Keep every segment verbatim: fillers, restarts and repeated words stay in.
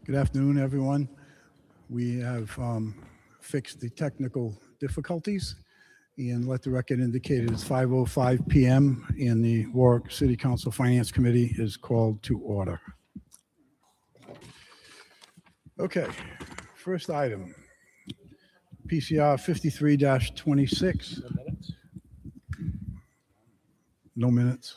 Good afternoon, everyone. We have um, fixed the technical difficulties, and let the record indicate it is five oh five p m and the Warwick City Council Finance Committee is called to order. Okay, first item, P C R fifty-three dash twenty-six. No minutes.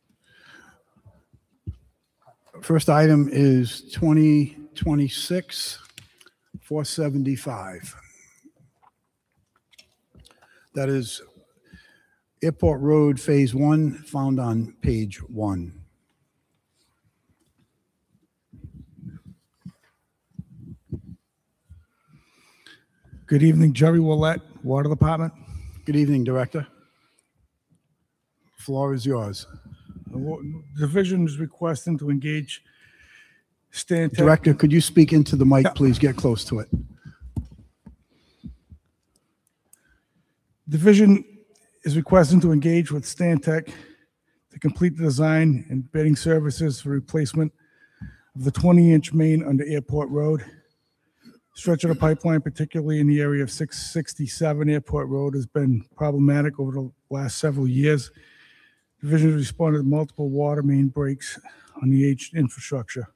First item is twenty twenty-six four seventy-five. That is Airport Road Phase One, found on page one. Good evening, Jerry Willett, Water Department. Good evening, Director. Floor is yours. The wa- Division is requesting to engage Stantec. Director, could you speak into the mic, please? Get close to it. Division is requesting to engage with Stantec to complete the design and bidding services for replacement of the twenty inch main under Airport Road. Stretch of the pipeline, particularly in the area of six sixty-seven Airport Road, has been problematic over the last several years. Division has responded to multiple water main breaks on the aged infrastructure.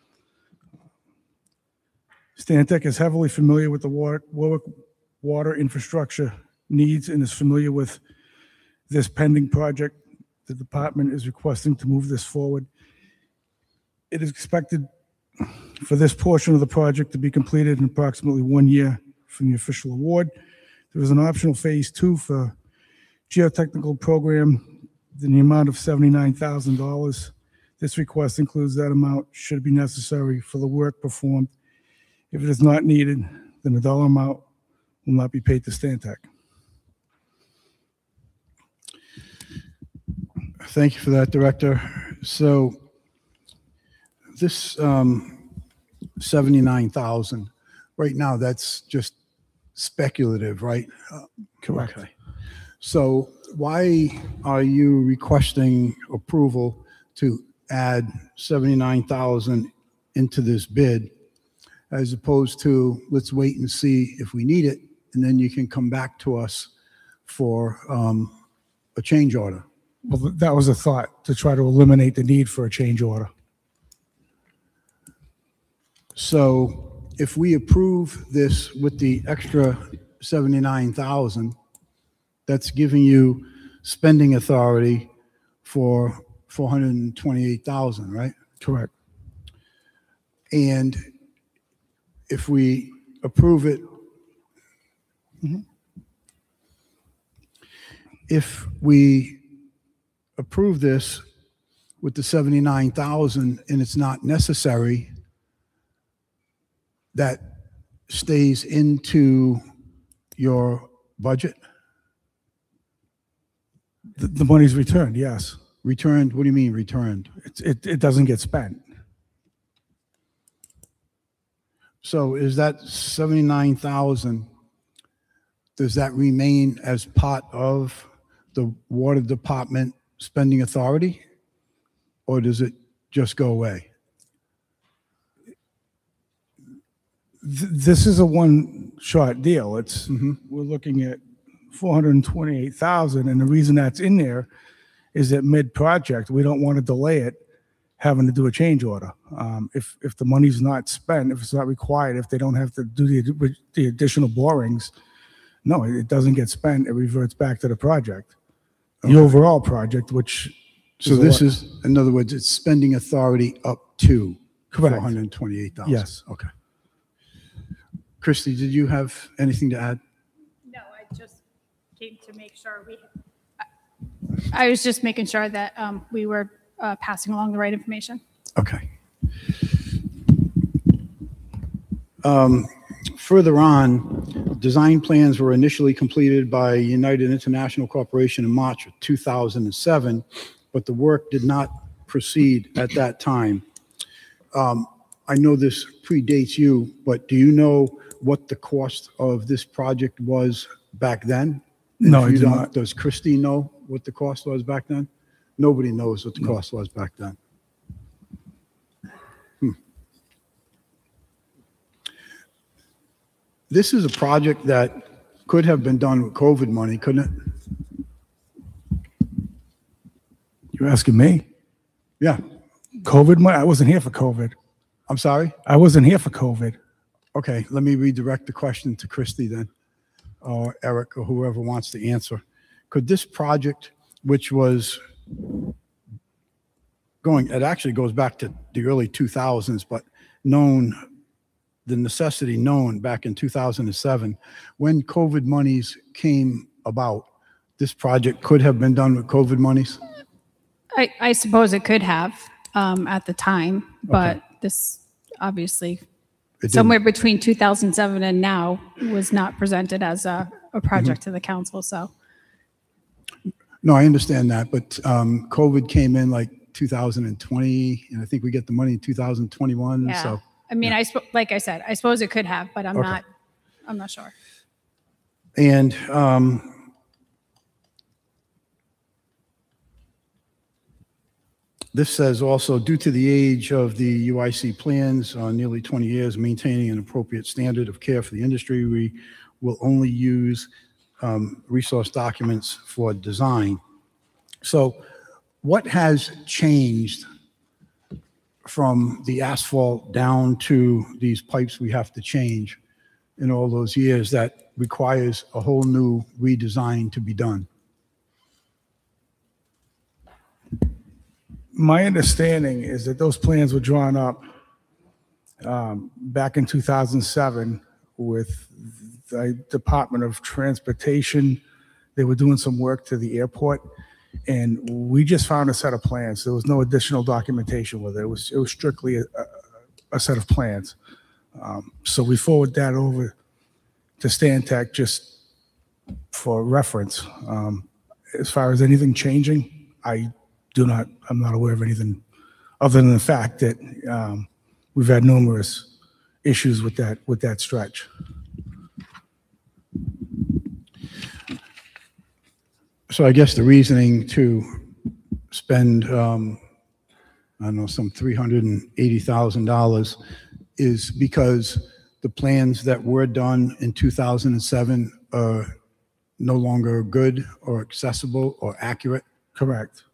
Stantec is heavily familiar with the water, Warwick water infrastructure needs and is familiar with this pending project. The department is requesting to move this forward. It is expected for this portion of the project to be completed in approximately one year from the official award. There is an optional phase two for geotechnical program in the amount of seventy-nine thousand dollars. This request includes that amount should it be necessary for the work performed. If it is not needed, then the dollar amount will not be paid to Stantec. Thank you for that, Director. So this um, seventy-nine thousand, right now, that's just speculative, right? Uh, Correct. Okay. So why are you requesting approval to add seventy-nine thousand into this bid as opposed to let's wait and see if we need it, and then you can come back to us for um, a change order? Well, th- that was a thought, to try to eliminate the need for a change order. So if we approve this with the extra seventy-nine thousand, that's giving you spending authority for four hundred twenty-eight thousand, right? Correct. And if we approve it, Mhm. if we approve this with the seventy-nine thousand and it's not necessary, that stays into your budget? The, the money's returned, yes. Returned? What do you mean returned? It's, it, it doesn't get spent. So is that seventy-nine thousand, does that remain as part of the water department spending authority? Or does it just go away? Th- This is a one-shot deal. It's, Mhm. we're looking at four hundred twenty-eight thousand, and the reason that's in there is that mid-project, we don't want to delay it having to do a change order. Um, If, if the money's not spent, if it's not required, if they don't have to do the, the additional borings, no, it doesn't get spent. It reverts back to the project. The Okay. overall project, which. So a this lot- is, in other words, it's spending authority up to Correct. four hundred twenty-eight thousand? Yes. Okay. Christy, did you have anything to add? No, I just came to make sure we, I was just making sure that um, we were uh, passing along the right information. Okay. Um, Further on, design plans were initially completed by United International Corporation in March of two thousand seven, but the work did not proceed at that time. Um, I know this predates you, but do you know what the cost of this project was back then? No, If I you do don't- not. Does Christie know what the cost was back then? Nobody knows what the cost was back then. this is a project that could have been done with COVID money, couldn't it? You're asking me? Yeah. COVID money? I wasn't here for COVID. I'm sorry? I wasn't here for COVID. Okay, let me redirect the question to Christie then, or Eric, or whoever wants to answer. Could this project, which was going, it actually goes back to the early two thousands, but known, the necessity known back in two thousand seven, when COVID monies came about, this project could have been done with COVID monies? I, I suppose it could have um, at the time, but this obviously It somewhere between two thousand seven and now was not presented as a, a project Mm-hmm. to the council. So didn't. No, I understand that, but um, COVID came in like two thousand twenty, and I think we get the money in two thousand twenty-one, yeah, so. I mean, I sp- like I said, I suppose it could have, but I'm Okay. not. I'm not sure. And um, this says also, due to the age of the U I C plans, uh, nearly twenty years, maintaining an appropriate standard of care for the industry, we will only use um, resource documents for design. So what has changed from the asphalt down to these pipes we have to change in all those years that requires a whole new redesign to be done? My understanding is that those plans were drawn up um, back in two thousand seven with the Department of Transportation. They were doing some work to the airport, and we just found a set of plans. There was no additional documentation with it. It was, it was strictly a, a, a set of plans. Um, so we forward that over to Stantec just for reference. Um, as far as anything changing, I do not, I'm not aware of anything other than the fact that um, we've had numerous issues with that, with that stretch. So I guess the reasoning to spend, um, I don't know, some three hundred eighty thousand dollars is because the plans that were done in two thousand seven are no longer good or accessible or accurate? Correct.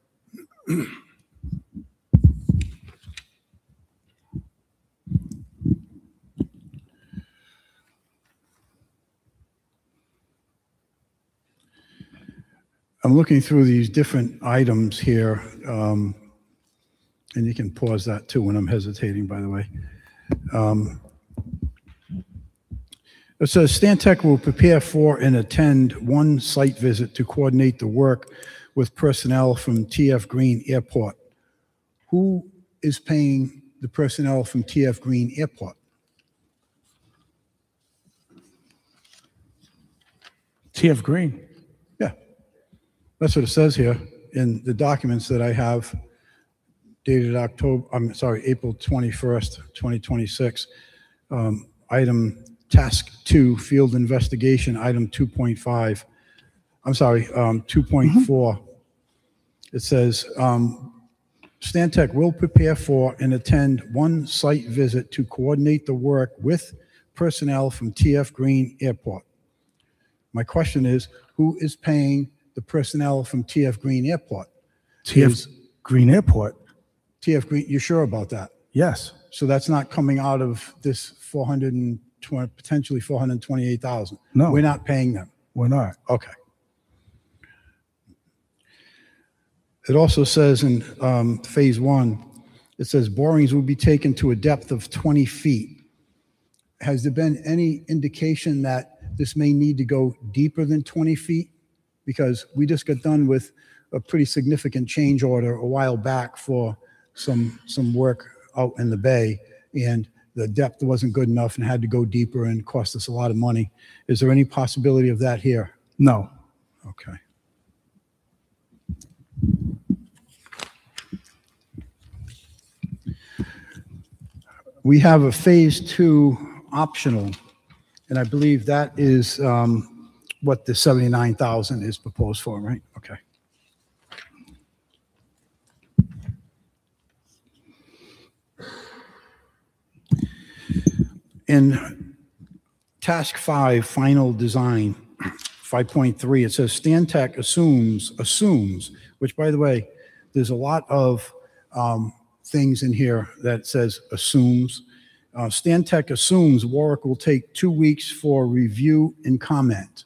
I'm looking through these different items here, um, and you can pause that too when I'm hesitating, by the way. Um, It says Stantec will prepare for and attend one site visit to coordinate the work with personnel from T F Green Airport. Who is paying the personnel from T F Green Airport? T F Green. Yeah, that's what it says here in the documents that I have dated October, I'm sorry, April twenty-first, twenty twenty-six. Um, item task two, field investigation, item two point five. I'm sorry, um, two point four. It says, um, Stantec will prepare for and attend one site visit to coordinate the work with personnel from T F Green Airport. My question is, who is paying the personnel from T F Green Airport? T F Is Green Airport. T F Green, you sure about that? Yes. So that's not coming out of this four hundred twenty, potentially four hundred twenty-eight thousand? No. We're not paying them? We're not. Okay. It also says in um, phase one, it says borings will be taken to a depth of twenty feet. Has there been any indication that this may need to go deeper than twenty feet? Because we just got done with a pretty significant change order a while back for some, some work out in the bay, and the depth wasn't good enough and had to go deeper and cost us a lot of money. Is there any possibility of that here? No. Okay. We have a phase two optional, and I believe that is um, what the seventy-nine thousand is proposed for, right? Okay. In task five, final design, five point three, it says Stantec assumes, assumes, which by the way, there's a lot of um, things in here that says assumes. Uh, Stantec assumes Warwick will take two weeks for review and comment.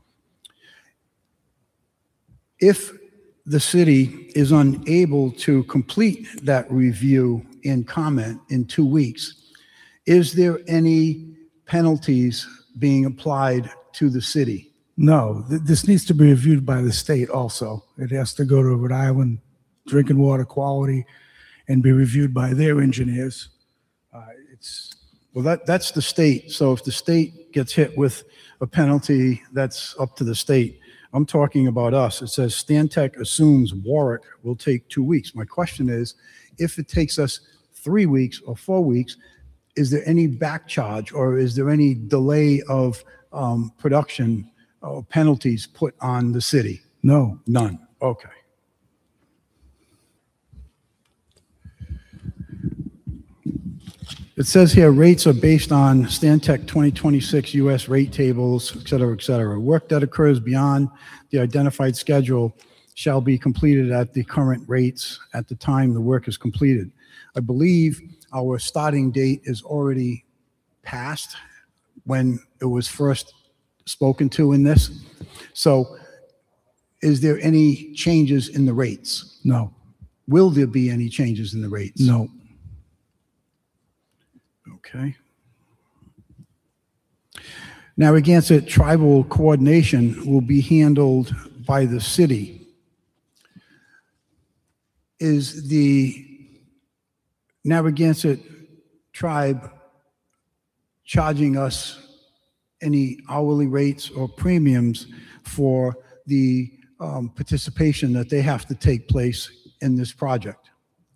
If the city is unable to complete that review and comment in two weeks, is there any penalties being applied to the city? No, th- this needs to be reviewed by the state also. It has to go to Rhode Island Drinking Water Quality and be reviewed by their engineers. Uh, It's, Well, that, that's the state. So if the state gets hit with a penalty, that's up to the state. I'm talking about us. It says Stantec assumes Warwick will take two weeks. My question is, if it takes us three weeks or four weeks, is there any back charge or is there any delay of um, production or penalties put on the city? no, None. Okay. It says here rates are based on Stantec twenty twenty-six U S rate tables, et cetera, et cetera. Work that occurs beyond the identified schedule shall be completed at the current rates at the time the work is completed. I believe our starting date is already passed when it was first spoken to in this. So is there any changes in the rates? no, Will there be any changes in the rates? no. Okay. Narragansett tribal coordination will be handled by the city. Is the Narragansett tribe charging us any hourly rates or premiums for the um, participation that they have to take place in this project?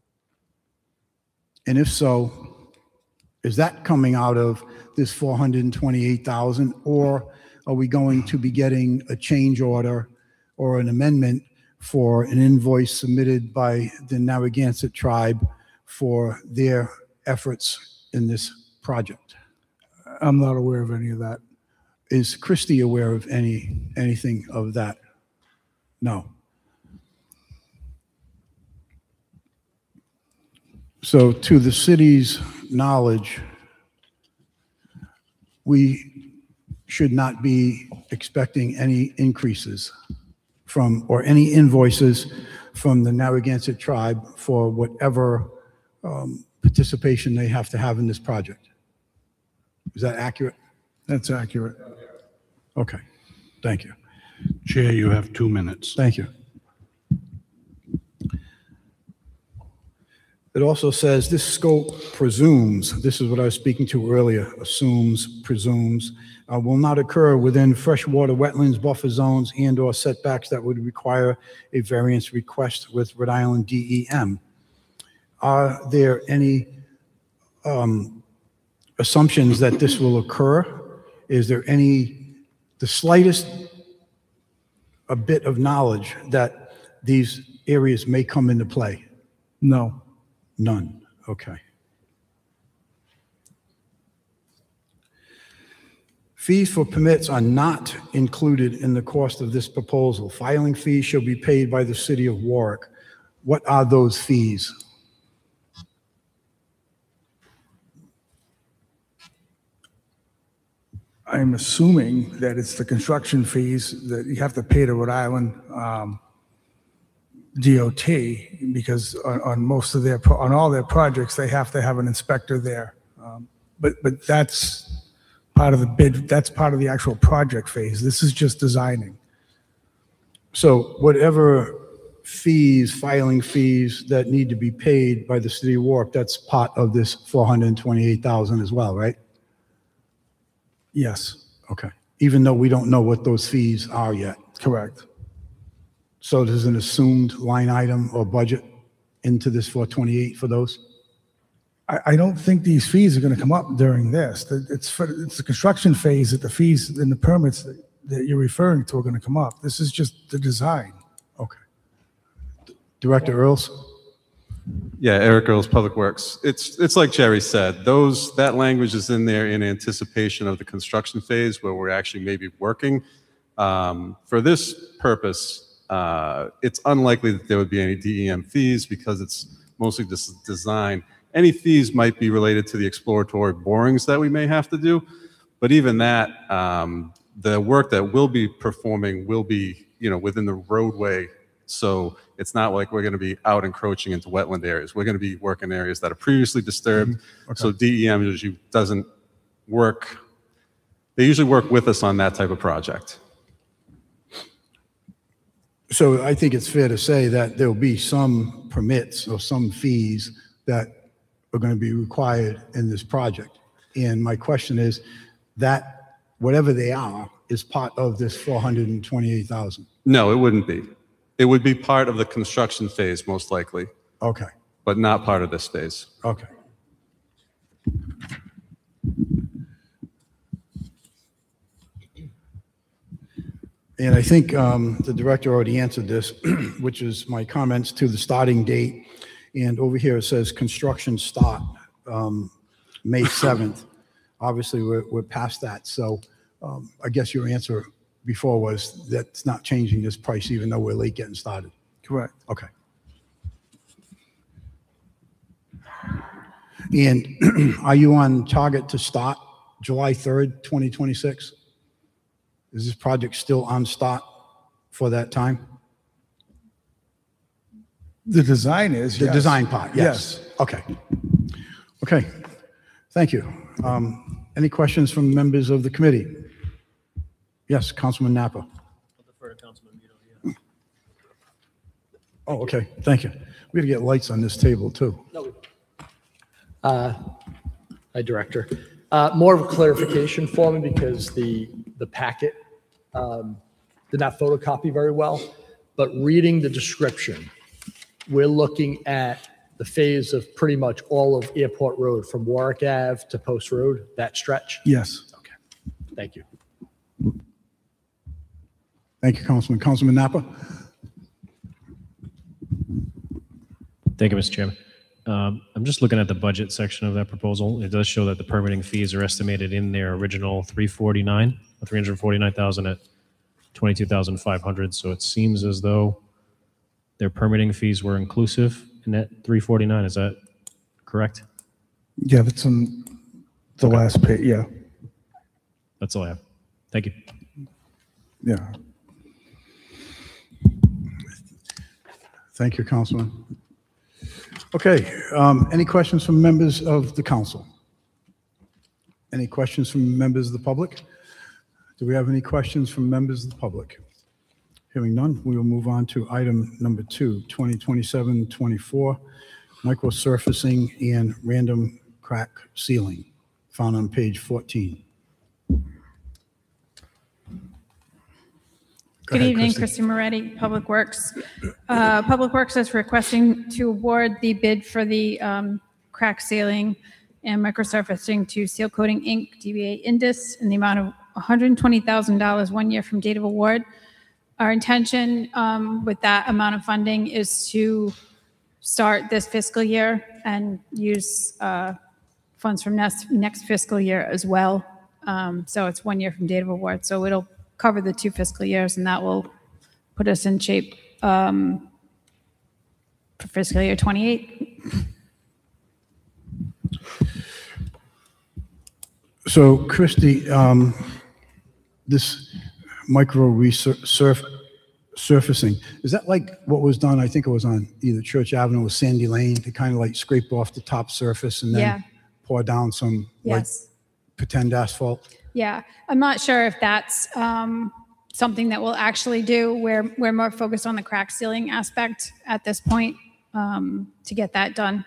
And if so, is that coming out of this four hundred twenty-eight thousand, or are we going to be getting a change order or an amendment for an invoice submitted by the Narragansett tribe for their efforts in this project? I'm not aware of any of that. Is Christie aware of any, anything of that? No. So to the city's knowledge, we should not be expecting any increases from, or any invoices from the Narragansett tribe for whatever um, participation they have to have in this project. Is that accurate? That's accurate. Okay, thank you. Chair, you have two minutes. Thank you. It also says this scope presumes, this is what I was speaking to earlier, assumes, presumes, uh, will not occur within freshwater wetlands, buffer zones, and/or setbacks that would require a variance request with Rhode Island D E M. Are there any um, assumptions that this will occur? Is there any, the slightest a bit of knowledge that these areas may come into play? No, None. Okay. Fees for permits are not included in the cost of this proposal. Filing fees shall be paid by the city of Warwick. What are those fees? I'm assuming that it's the construction fees that you have to pay to Rhode Island um, D O T, because on, on most of their, pro- on all their projects, they have to have an inspector there. Um, But, but that's part of the bid, that's part of the actual project phase. This is just designing. So whatever fees, filing fees that need to be paid by the city of Warwick, that's part of this four hundred twenty-eight thousand as well, right? Yes, Okay. Even though we don't know what those fees are yet. correct. So there's an assumed line item or budget into this four twenty-eight for those? I, I don't think these fees are going to come up during this. The- It's, for- it's the construction phase that the fees and the permits that, that you're referring to are going to come up. This is just the design. Okay. Director Earls? Yeah, Eric Earls, Public Works. It's, it's like Jerry said, those, that language is in there in anticipation of the construction phase where we're actually maybe working. Um, For this purpose, uh, it's unlikely that there would be any D E M fees because it's mostly just design. Any fees might be related to the exploratory borings that we may have to do, but even that, um, the work that we'll be performing will be, you know, within the roadway. So it's not like we're going to be out encroaching into wetland areas. We're going to be working in areas that are previously disturbed. Mm-hmm. Okay. So D E M usually doesn't work. They usually work with us on that type of project. So I think it's fair to say that there'll be some permits or some fees that are going to be required in this project. And my question is that whatever they are is part of this four hundred twenty-eight thousand. No, it wouldn't be. It would be part of the construction phase, most likely, Okay, but not part of this phase. okay. And I think um, the director already answered this, which is my comments to the starting date. And over here it says construction start um, May seventh. Obviously, we're, we're past that. So um, I guess your answer before was that's not changing this price even though we're late getting started. Correct. Okay. And are you on target to start July third, twenty twenty-six? Is this project still on start for that time? The design is, The yes. design part, yes. Okay. Okay, thank you. Um, Any questions from members of the committee? Yes, Councilman Napa. I'll defer to Councilman Vito here. Oh, okay, thank you. We gotta get lights on this table, too. Uh, Hi, Director. Uh, More of a clarification for me because the, the packet um, did not photocopy very well, but reading the description, we're looking at the phase of pretty much all of Airport Road from Warwick Ave to Post Road, that stretch? Yes. Okay, thank you. Thank you, Councilman. Councilman Napa? Thank you, Mister Chairman. Um, I'm just looking at the budget section of that proposal. It does show that the permitting fees are estimated in their original three forty-nine, or three hundred forty-nine thousand at twenty-two thousand five hundred. So it seems as though their permitting fees were inclusive in that three forty-nine. Is that correct? Yeah, that's on the last page, yeah, That's all I have. Thank you. yeah. Thank you, Councilman. Okay, um, any questions from members of the council? Any questions from members of the public? Do we have any questions from members of the public? Hearing none, we will move on to item number two, twenty twenty-seven twenty-four, microsurfacing and random crack sealing, found on page fourteen. Go Good ahead, evening, Christie. Christy Moretti, Public Works. Uh, Public Works is requesting to award the bid for the um, crack sealing and microsurfacing to Seal Coating Incorporated, D B A Indus, in the amount of one hundred twenty thousand dollars, one year from date of award. Our intention um, with that amount of funding is to start this fiscal year and use uh, funds from next, next fiscal year as well. Um, So it's one year from date of award. So it'll cover the two fiscal years, and that will put us in shape um, for fiscal year twenty-eight. So Christie, um, this micro resurf surfacing, is that like what was done, I think it was on either Church Avenue or Sandy Lane, to kind of like scrape off the top surface and Yeah. then pour down some like Yes. pretend asphalt? Yeah, I'm not sure if that's um, something that we'll actually do. We're, we're more focused on the crack sealing aspect at this point um, to get that done.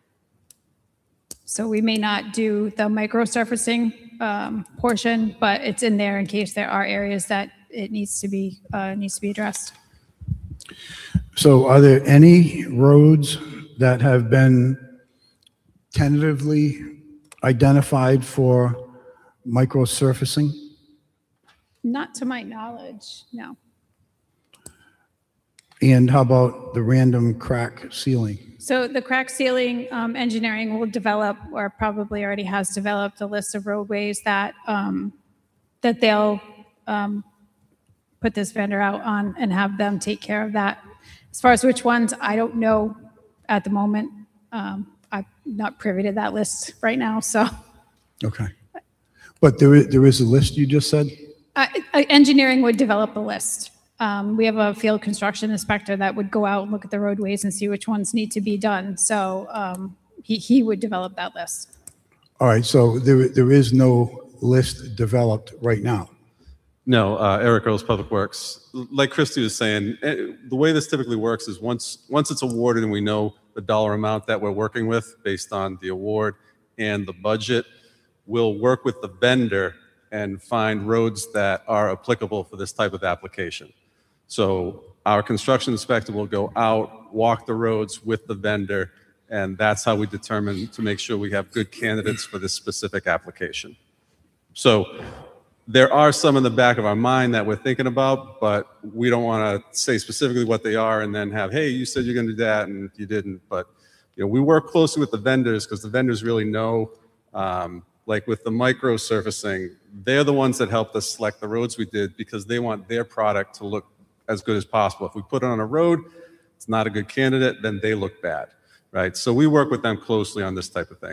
So we may not do the micro surfacing um, portion, but it's in there in case there are areas that it needs to be, uh, needs to be addressed. So are there any roads that have been tentatively identified for micro surfacing? Not to my knowledge, no. And how about the random crack sealing? So the crack sealing um, engineering will develop, or probably already has developed, a list of roadways that um, that they'll um, put this vendor out on and have them take care of that. As far as which ones, I don't know at the moment. Um, I'm not privy to that list right now, so. Okay. But there is, there is a list you just said? Uh, uh, engineering would develop a list. Um, we have a field construction inspector that would go out and look at the roadways and see which ones need to be done. So um, he, he would develop that list. All right, so there, there is no list developed right now? No, uh, Eric Earls, Public Works. Like Christy was saying, eh, the way this typically works is once once it's awarded and we know the dollar amount that we're working with based on the award and the budget, we'll work with the vendor and find roads that are applicable for this type of application. So our construction inspector will go out, walk the roads with the vendor, and that's how we determine to make sure we have good candidates for this specific application. So there are some in the back of our mind that we're thinking about, but we don't want to say specifically what they are and then have, hey, you said you're going to do that and you didn't. But you know, we work closely with the vendors because the vendors really know, um, like with the micro surfacing, they're the ones that helped us select the roads we did because they want their product to look as good as possible. If we put it on a road, it's not a good candidate, then they look bad, right? So we work with them closely on this type of thing.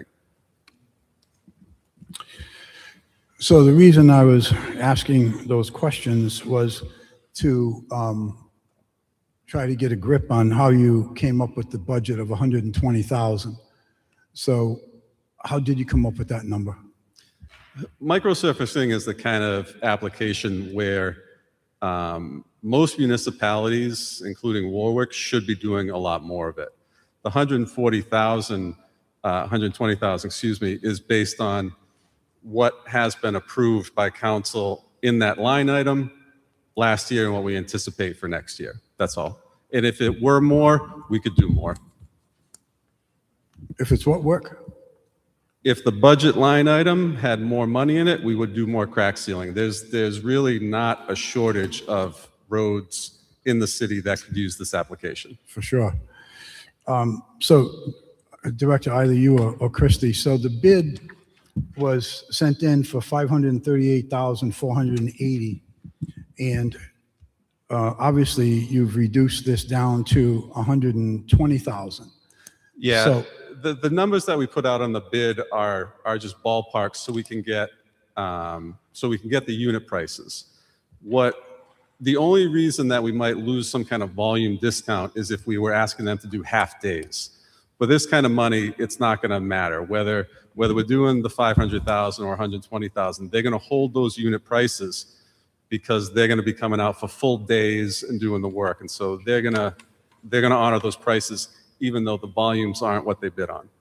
So the reason I was asking those questions was to um, try to get a grip on how you came up with the budget of one hundred twenty thousand. So how did you come up with that number? Microsurfacing is the kind of application where um, most municipalities, including Warwick, should be doing a lot more of it. The one hundred forty thousand, uh, one hundred twenty thousand, excuse me, is based on what has been approved by council in that line item last year and what we anticipate for next year. That's all. And if it were more, we could do more. If it's what work? If the budget line item had more money in it, we would do more crack sealing. There's, there's really not a shortage of roads in the city that could use this application. For sure. Um, so, Director, either you or, or Christie, so the bid was sent in for five hundred thirty-eight thousand four hundred eighty, and uh, obviously you've reduced this down to one hundred twenty thousand. Yeah, So- the, the numbers that we put out on the bid are, are just ballparks so we can get, um, so we can get the unit prices. What, the only reason that we might lose some kind of volume discount is if we were asking them to do half days. But this kind of money, it's not going to matter whether whether we're doing the five hundred thousand or one hundred twenty thousand. They're going to hold those unit prices because they're going to be coming out for full days and doing the work, and so they're going to they're going to honor those prices even though the volumes aren't what they bid on.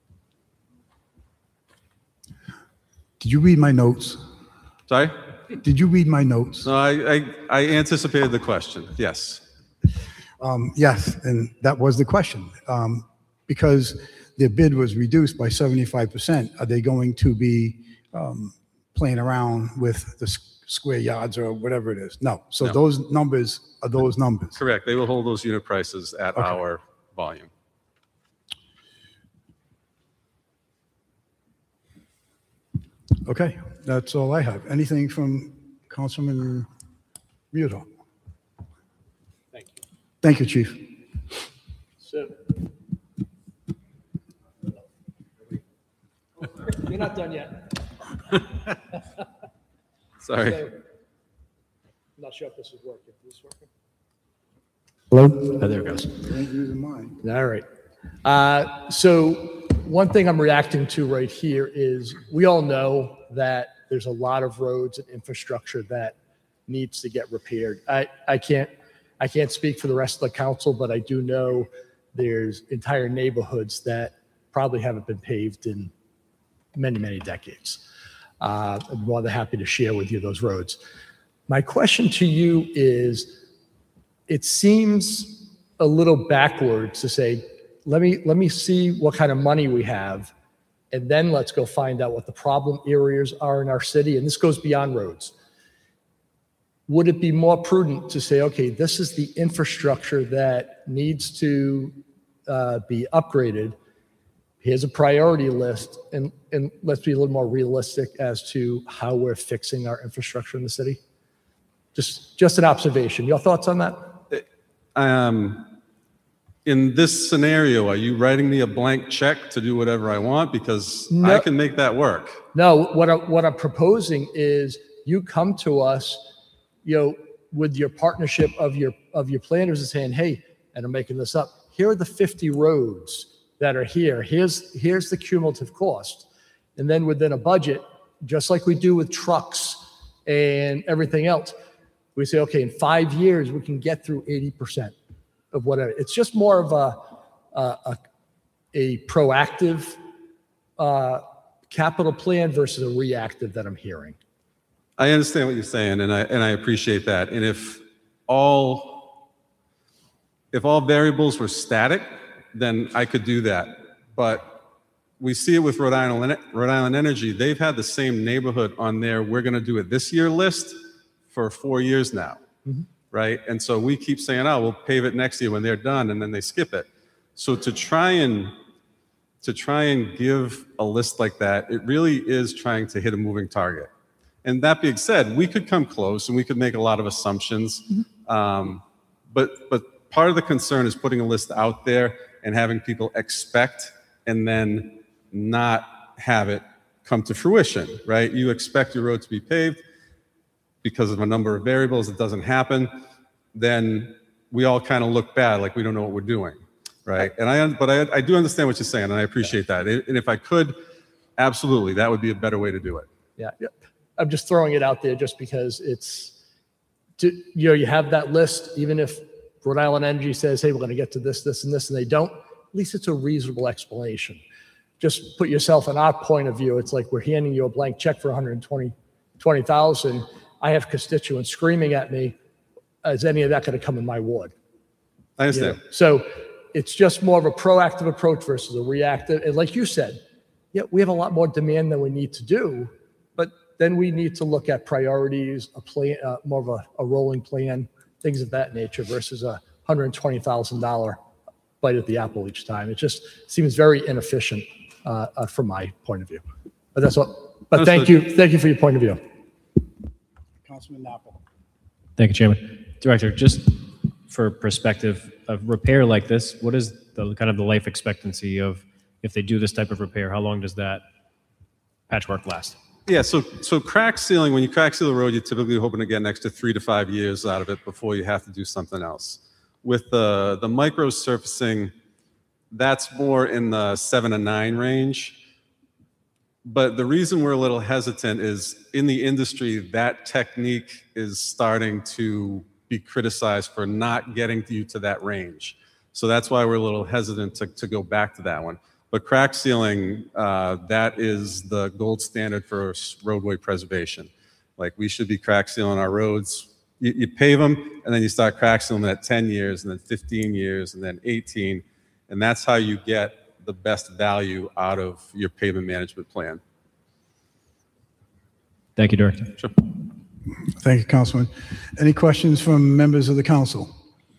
Did you read my notes? Sorry? Did you read my notes? No, I I, I anticipated the question. Yes. Um, yes, and that was the question. Um, because their bid was reduced by seventy-five percent, are they going to be um, playing around with the s- square yards or whatever it is? No. So No. those numbers are those numbers. Correct. They will hold those unit prices at Okay. our volume. Okay, that's all I have. Anything from Councilman Muto? Thank you. Thank you, Chief. So. You're not done yet. Sorry. So, I'm not sure if this is working. Is this working? Hello? Oh, there it goes. Don't use mine. All right. Uh, so one thing I'm reacting to right here is we all know that there's a lot of roads and infrastructure that needs to get repaired. I, I can't I can't speak for the rest of the council, but I do know there's entire neighborhoods that probably haven't been paved in many, many decades. Uh, I'm more than happy to share with you those roads. My question to you is, it seems a little backwards to say, let me, let me see what kind of money we have, and then let's go find out what the problem areas are in our city. And this goes beyond roads. Would it be more prudent to say, okay, this is the infrastructure that needs to uh, be upgraded. Here's a priority list, and, and let's be a little more realistic as to how we're fixing our infrastructure in the city. Just, just an observation. Your thoughts on that? Um, in this scenario, are you writing me a blank check to do whatever I want? Because No. I can make that work. No, what I, what I'm proposing is you come to us, you know, with your partnership of your of your planners and saying, hey, and I'm making this up, here are the fifty roads that are here. Here's here's the cumulative cost. And then within a budget, just like we do with trucks and everything else, we say, okay, in five years, we can get through eighty percent of whatever. It's just more of a, a, a, a proactive uh, capital plan versus a reactive that I'm hearing. I understand what you're saying, and I and I appreciate that. And if all if all variables were static, then I could do that. But we see it with Rhode Island Rhode Island Energy. They've had the same neighborhood on their "we're going to do it this year" list for four years now, mm-hmm. right? And so we keep saying, "Oh, we'll pave it next year when they're done," and then they skip it. So to try and to try and give a list like that, it really is trying to hit a moving target. And that being said, we could come close and we could make a lot of assumptions. Mm-hmm. Um, but but part of the concern is putting a list out there and having people expect and then not have it come to fruition, right? You expect your road to be paved because of a number of variables. It doesn't happen. Then we all kind of look bad, like we don't know what we're doing, right? And I, but I, I do understand what you're saying, and I appreciate that. And if I could, absolutely, that would be a better way to do it. Yeah. yeah. I'm just throwing it out there just because it's, to, you know, you have that list, even if Rhode Island Energy says, hey, we're going to get to this, this, and this, and they don't, at least it's a reasonable explanation. Just put yourself in our point of view. It's like we're handing you a blank check for one hundred twenty thousand. I have constituents screaming at me, is any of that going to come in my ward? I understand. You know? So it's just more of a proactive approach versus a reactive. And like you said, yeah, we have a lot more demand than we need to do, but then we need to look at priorities, a plan, uh, more of a, a rolling plan, things of that nature versus a one hundred twenty thousand dollars bite at the apple each time. It just seems very inefficient uh, uh, from my point of view. But that's what. But thank you, thank you for your point of view. Councilman Napoli. Thank you, Chairman. Director, just for perspective, a repair like this, what is the kind of the life expectancy of if they do this type of repair? How long does that patchwork last? Yeah, so so crack sealing, when you crack seal a road, you're typically hoping to get an extra three to five years out of it before you have to do something else. With the, the micro surfacing, that's more in the seven to nine range. But the reason we're a little hesitant is in the industry, that technique is starting to be criticized for not getting you to that range. So that's why we're a little hesitant to, to go back to that one. But crack sealing, uh, that is the gold standard for roadway preservation. Like we should be crack sealing our roads. You, you pave them, and then you start crack sealing them at ten years, and then fifteen years, and then eighteen. And that's how you get the best value out of your pavement management plan. Thank you, Director. Sure. Thank you, Councilman. Any questions from members of the council?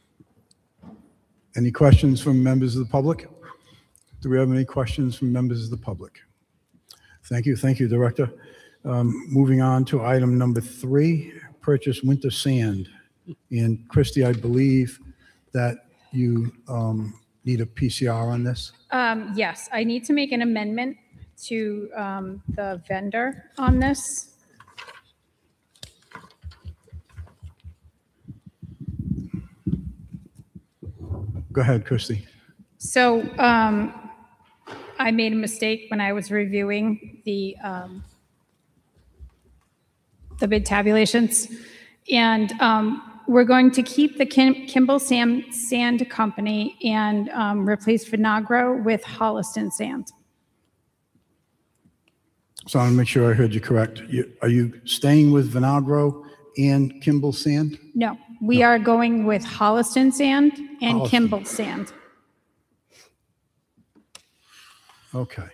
Any questions from members of the public? Do we have any questions from members of the public? Thank you. Thank you, Director. Um, moving on to item number three, purchase winter sand. And Christy, I believe that you um, need a P C R on this. Um, yes, I need to make an amendment to um, the vendor on this. Go ahead, Christy. So um, I made a mistake when I was reviewing the um, the bid tabulations, and um, we're going to keep the Kim- Kimball Sam- Sand Company and um, replace Vinagro with Holliston Sand. So I want to make sure I heard you correct. You, are you staying with Vinagro and Kimball Sand? No, we are going with Holliston Sand and Holliston. Kimball Sand. Okay.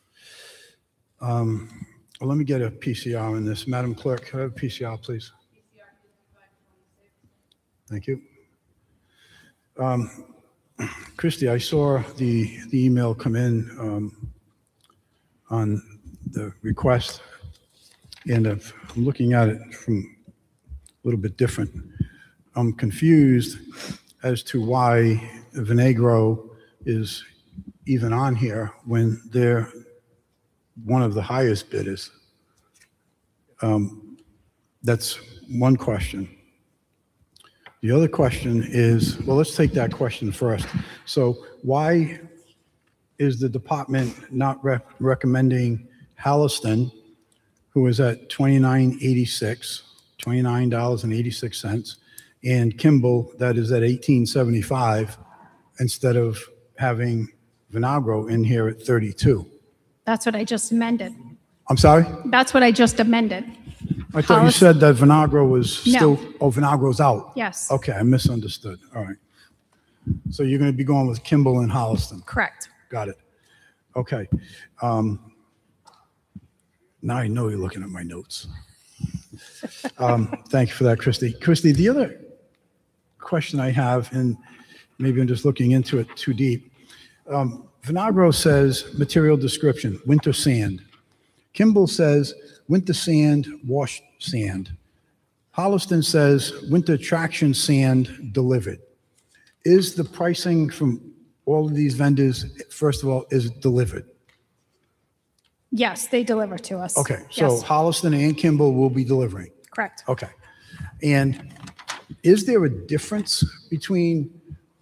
Um, well, let me get a P C R on this. Madam Clerk, can I have a P C R, please? Thank you. Um, Christie, I saw the, the email come in um, on the request, and if I'm looking at it from a little bit different. I'm confused as to why Vinagro is even on here when they're one of the highest bidders. Um, that's one question. The other question is, well, let's take that question first. So why is the department not rec- recommending Halliston, who is at twenty-nine eighty-six, twenty-nine dollars and eighty-six cents, and Kimball, that is at eighteen seventy-five, instead of having Vinagro in here at thirty-two? That's what I just amended. I'm sorry? That's what I just amended. I thought you Hollis- said that Vinagro was No. still, oh, Vinagro's out. Yes. Okay, I misunderstood. All right. So you're going to be going with Kimball and Holliston. Correct. Got it. Okay. Um, now I know you're looking at my notes. Um, thank you for that, Christy. Christy, the other question I have, and maybe I'm just looking into it too deep. Um, Vinagro says material description, winter sand. Kimball says winter sand, washed sand. Holliston says winter traction sand delivered. Is the pricing from all of these vendors, first of all, is it delivered? Yes, they deliver to us. Okay, so Yes, Holliston and Kimball will be delivering. correct. Okay. And is there a difference between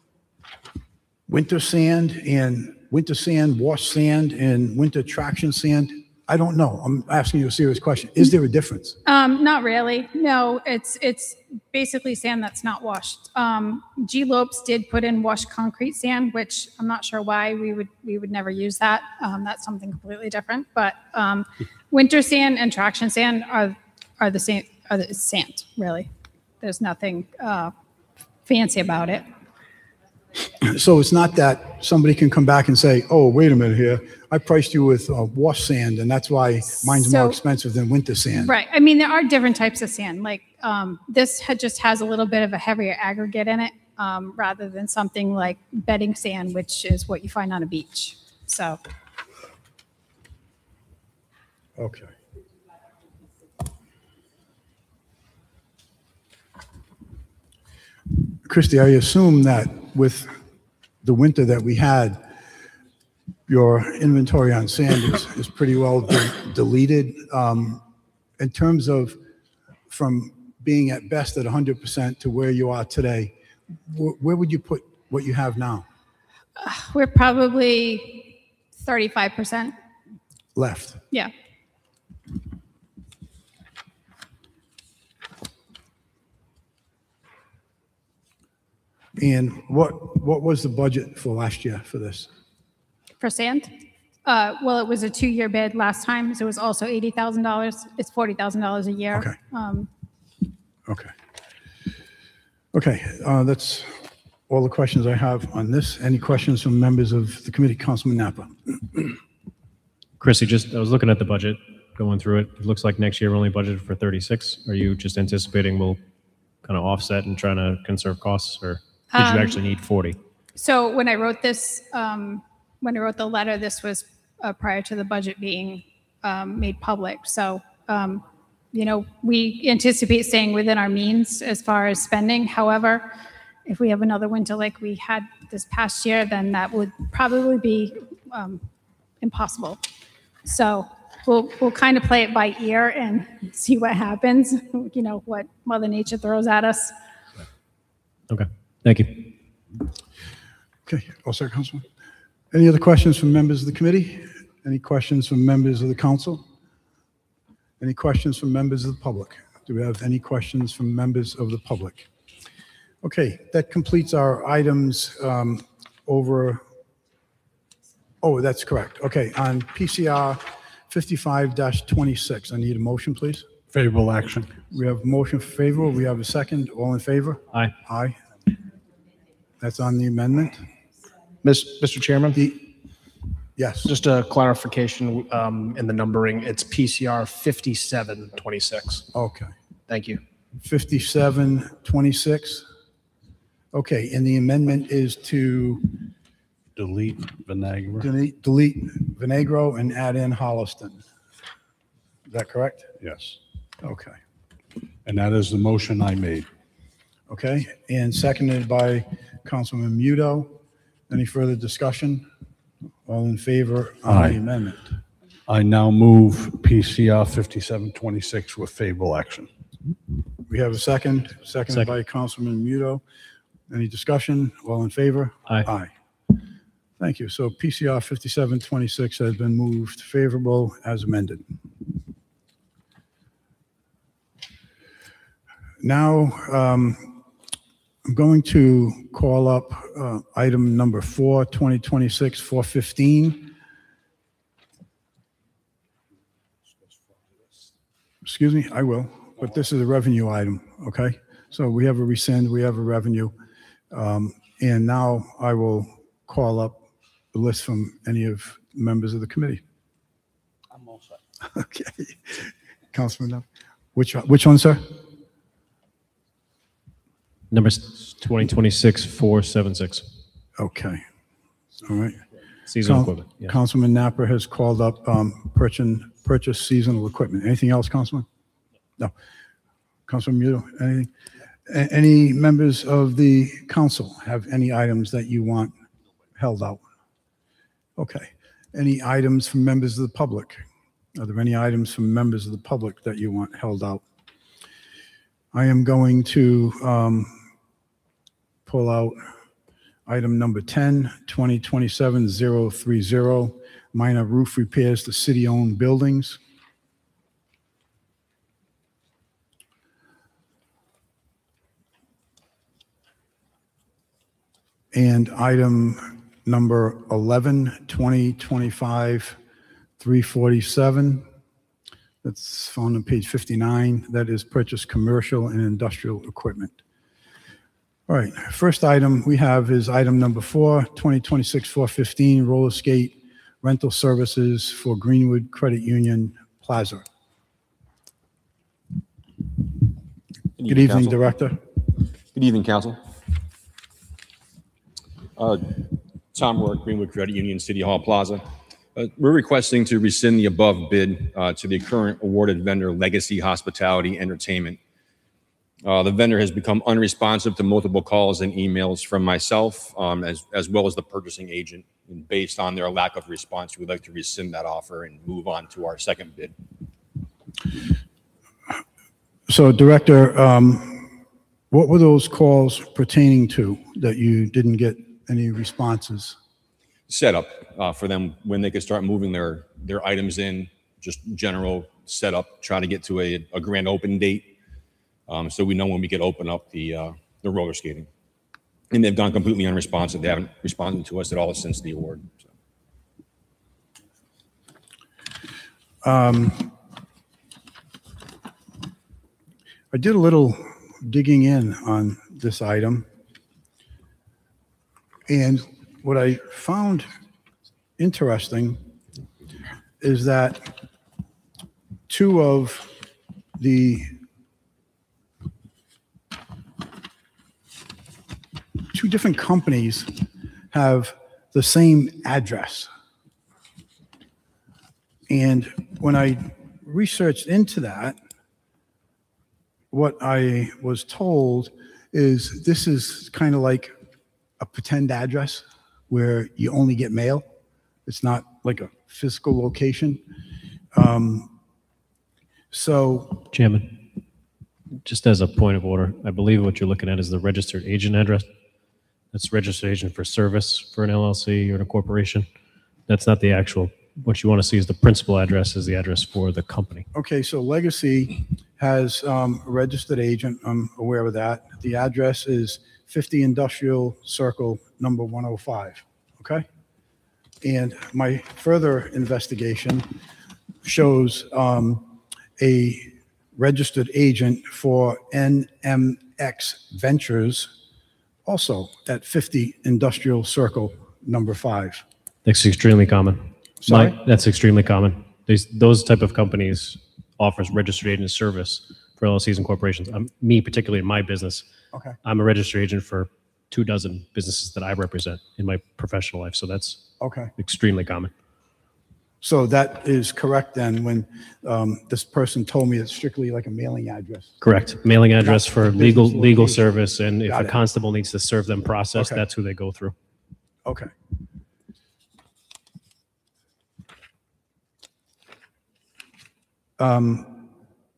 winter sand and winter sand, wash sand, and winter traction sand? I don't know. I'm asking you a serious question. Is there a difference? Um, not really. No, it's it's basically sand that's not washed. Um, G Lopes did put in washed concrete sand, which I'm not sure why we would we would never use that. Um, that's something completely different. But um, winter sand and traction sand are are the same. Are the sand really? There's nothing uh, fancy about it. So it's not that somebody can come back and say, oh, wait a minute here, I priced you with uh, wash sand, and that's why mine's So- more expensive than winter sand. Right. I mean, there are different types of sand. Like um, this had just has a little bit of a heavier aggregate in it, um, rather than something like bedding sand, which is what you find on a beach. So Okay. Christy, I assume that with the winter that we had, your inventory on sand is, is pretty well de- deleted. Um, in terms of from being at best at one hundred percent to where you are today, wh- where would you put what you have now we're probably thirty-five percent. left? Yeah. And what, what was the budget for last year for this? For sand? Uh, well, it was a two-year bid last time, so it was also eighty thousand dollars. It's forty thousand dollars a year. Okay. Um, Okay. Okay, uh, that's all the questions I have on this. Any questions from members of the committee? Councilman Napa? Chrissy, just, I was looking at the budget, going through it. It looks like next year we're only budgeted for thirty-six. Are you just anticipating we'll kind of offset and trying to conserve costs, or did you actually need forty? So when I wrote this, um, when I wrote the letter, this was uh, prior to the budget being um, made public. So, um, you know, we anticipate staying within our means as far as spending. However, if we have another winter like we had this past year, then that would probably be um, impossible. So we'll we'll kind of play it by ear and see what happens. You know, what Mother Nature throws at us. Okay, thank you. Okay, all set, Councilman. Any other questions from members of the committee? Any questions from members of the council? Any questions from members of the public? Do we have any questions from members of the public? Okay, that completes our items um, over, oh, that's correct. Okay, on P C R fifty-five twenty-six, I need a motion, please. Favorable action. We have a motion for favorable. We have a second. All in favor? Aye. Aye. That's on the amendment. Miz- Mister Chairman, The, yes. just a clarification um, in the numbering. It's P C R fifty-seven twenty-six. Okay. Thank you. fifty-seven twenty-six. Okay, and the amendment is to Delete Vinagre. delete delete Vinagro and add in Holliston. Is that correct? Yes. Okay. And that is the motion I made. Okay, and seconded by Councilman Muto. Any further discussion? All in favor on Aye. the amendment? I now move P C R fifty-seven twenty-six with favorable action. We have a second, seconded Second. by Councilman Muto. Any discussion? All in favor? Aye. Aye. Thank you. So P C R fifty-seven twenty-six has been moved favorable as amended. Now, um, I'm going to call up uh, item number four, twenty twenty-six, four fifteen. Excuse me, I will, but this is a revenue item, okay? So we have a rescind, we have a revenue. Um, And now I will call up the list from any of the members of the committee. I'm all set. Okay. Councilman, Knapp. which, which one, sir? Number twenty twenty-six four seventy-six. Okay. All right. Seasonal Coun- equipment. Yeah. Councilman Napper has called up um, purchase, purchase seasonal equipment. Anything else, Councilman? No. Councilman Muto, anything? A- Any members of the council have any items that you want held out? Okay. Any items from members of the public? Are there any items from members of the public that you want held out? I am going to um, pull out item number ten, twenty twenty-seven oh thirty, minor roof repairs to city-owned buildings. And item number eleven, twenty twenty-five, three forty-seven. That's found on page fifty-nine. That is purchase commercial and industrial equipment. All right, first item we have is item number four, twenty twenty-six four fifteen, roller skate rental services for Greenwood Credit Union Plaza. Good evening, Council. Director. Good evening, Council. Uh, Tom Rourke, Greenwood Credit Union, City Hall Plaza. Uh, We're requesting to rescind the above bid uh, to the current awarded vendor, Legacy Hospitality Entertainment. Uh, The vendor has become unresponsive to multiple calls and emails from myself, um, as as well as the purchasing agent. And based on their lack of response, we'd like to rescind that offer and move on to our second bid. So, Director, um, what were those calls pertaining to that you didn't get any responses? Setup uh, for them when they could start moving their their items in, just general setup, try to get to a, a grand open date, um, so we know when we could open up the uh, the roller skating. And they've gone completely unresponsive. They haven't responded to us at all since the award. So. Um, I did a little digging in on this item, and what I found interesting is that two of the two different companies have the same address. And when I researched into that, what I was told is this is kind of like a pretend address where you only get mail. It's not like a physical location. Um, so, Chairman, just as a point of order, I believe what you're looking at is the registered agent address. That's registered agent for service for an L L C or a corporation. That's not the actual, what you want to see is the principal address is the address for the company. okay, so Legacy has um, a registered agent. I'm aware of that. The address is fifty Industrial Circle, number one oh five, okay? And my further investigation shows um, a registered agent for N M X Ventures, also at fifty Industrial Circle, number five. That's extremely common. Sorry? My- That's extremely common. These, those type of companies offers registered agent service for L L Cs and corporations. Um, me particularly in my business, Okay. I'm a registered agent for two dozen businesses that I represent in my professional life. So that's Okay. extremely common. So that is correct then, when um, this person told me it's strictly like a mailing address. Correct. Mailing address Not for a legal, business legal location. service. And if Got a it. constable needs to serve them process, Okay. that's who they go through. Okay. Um,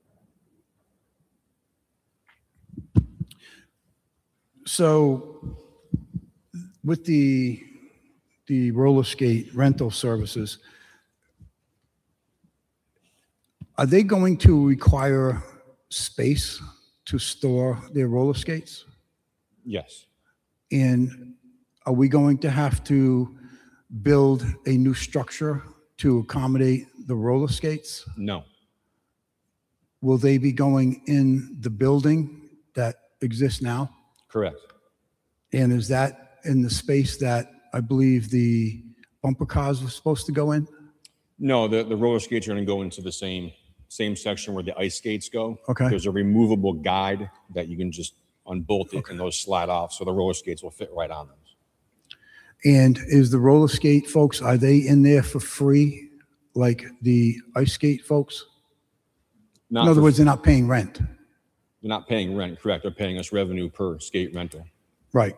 so with the, the roller skate rental services, are they going to require space to store their roller skates? Yes. And are we going to have to build a new structure to accommodate the roller skates? No. Will they be going in the building that exists now? Correct. And is that in the space that I believe the bumper cars were supposed to go in? No, the, the roller skates are going to go into the same same section where the ice skates go. Okay. There's a removable guide that you can just unbolt it and those slide off, so the roller skates will fit right on those. And is the roller skate folks, are they in there for free like the ice skate folks? Not In other for- words, they're not paying rent. They're not paying rent, correct? They're paying us revenue per skate rental. Right.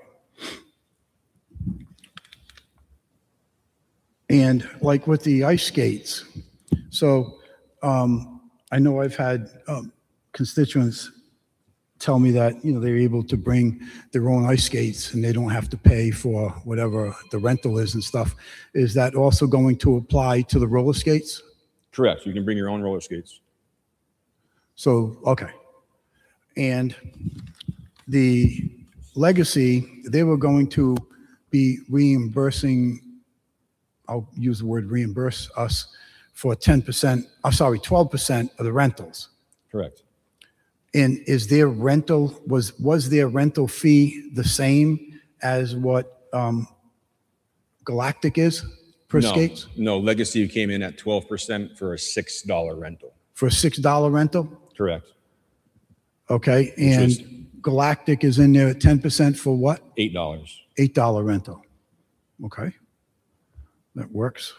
And like with the ice skates, so um, I know I've had um, constituents tell me that, you know, they're able to bring their own ice skates and they don't have to pay for whatever the rental is and stuff. Is that also going to apply to the roller skates? Correct. You can bring your own roller skates. So, okay. And the Legacy, they were going to be reimbursing, I'll use the word reimburse us for ten percent, I'm sorry, twelve percent of the rentals. Correct. And is their rental, was, was their rental fee the same as what um, Galactic is per no, skates? No, Legacy came in at twelve percent for a six dollar rental. For a six dollar rental? Correct. Okay, is- and Galactic is in there at ten percent for what? eight dollars. eight dollar rental. Okay, that works.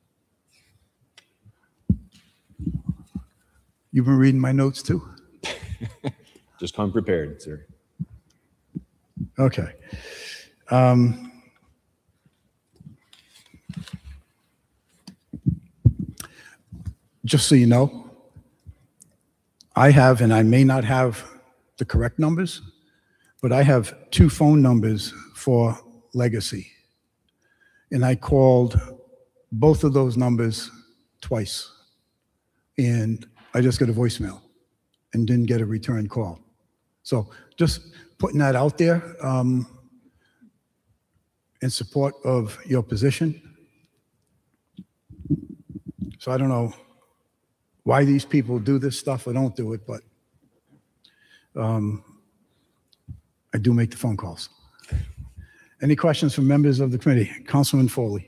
You've been reading my notes too? Just come prepared, sir. Okay. Um, just so you know, I have, and I may not have the correct numbers, but I have two phone numbers for Legacy. And I called both of those numbers twice. And I just got a voicemail and didn't get a return call. So just putting that out there um, in support of your position. So I don't know why these people do this stuff or don't do it, but um, I do make the phone calls. Any questions from members of the committee? Councilman Foley.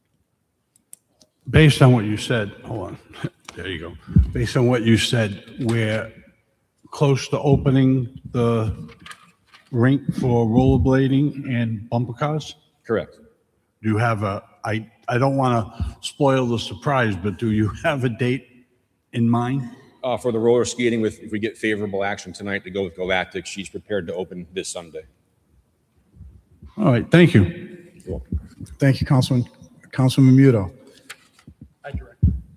Based on what you said, hold on, there you go. Based on what you said, we're close to opening the rink for rollerblading and bumper cars? Correct. Do you have a, I, I don't want to spoil the surprise, but do you have a date in mind? Uh, for the roller skating, with if we get favorable action tonight to go with Galactic, she's prepared to open this Sunday. All right, thank you. You're welcome. Thank you, Councilman. Councilman Muto. I direct.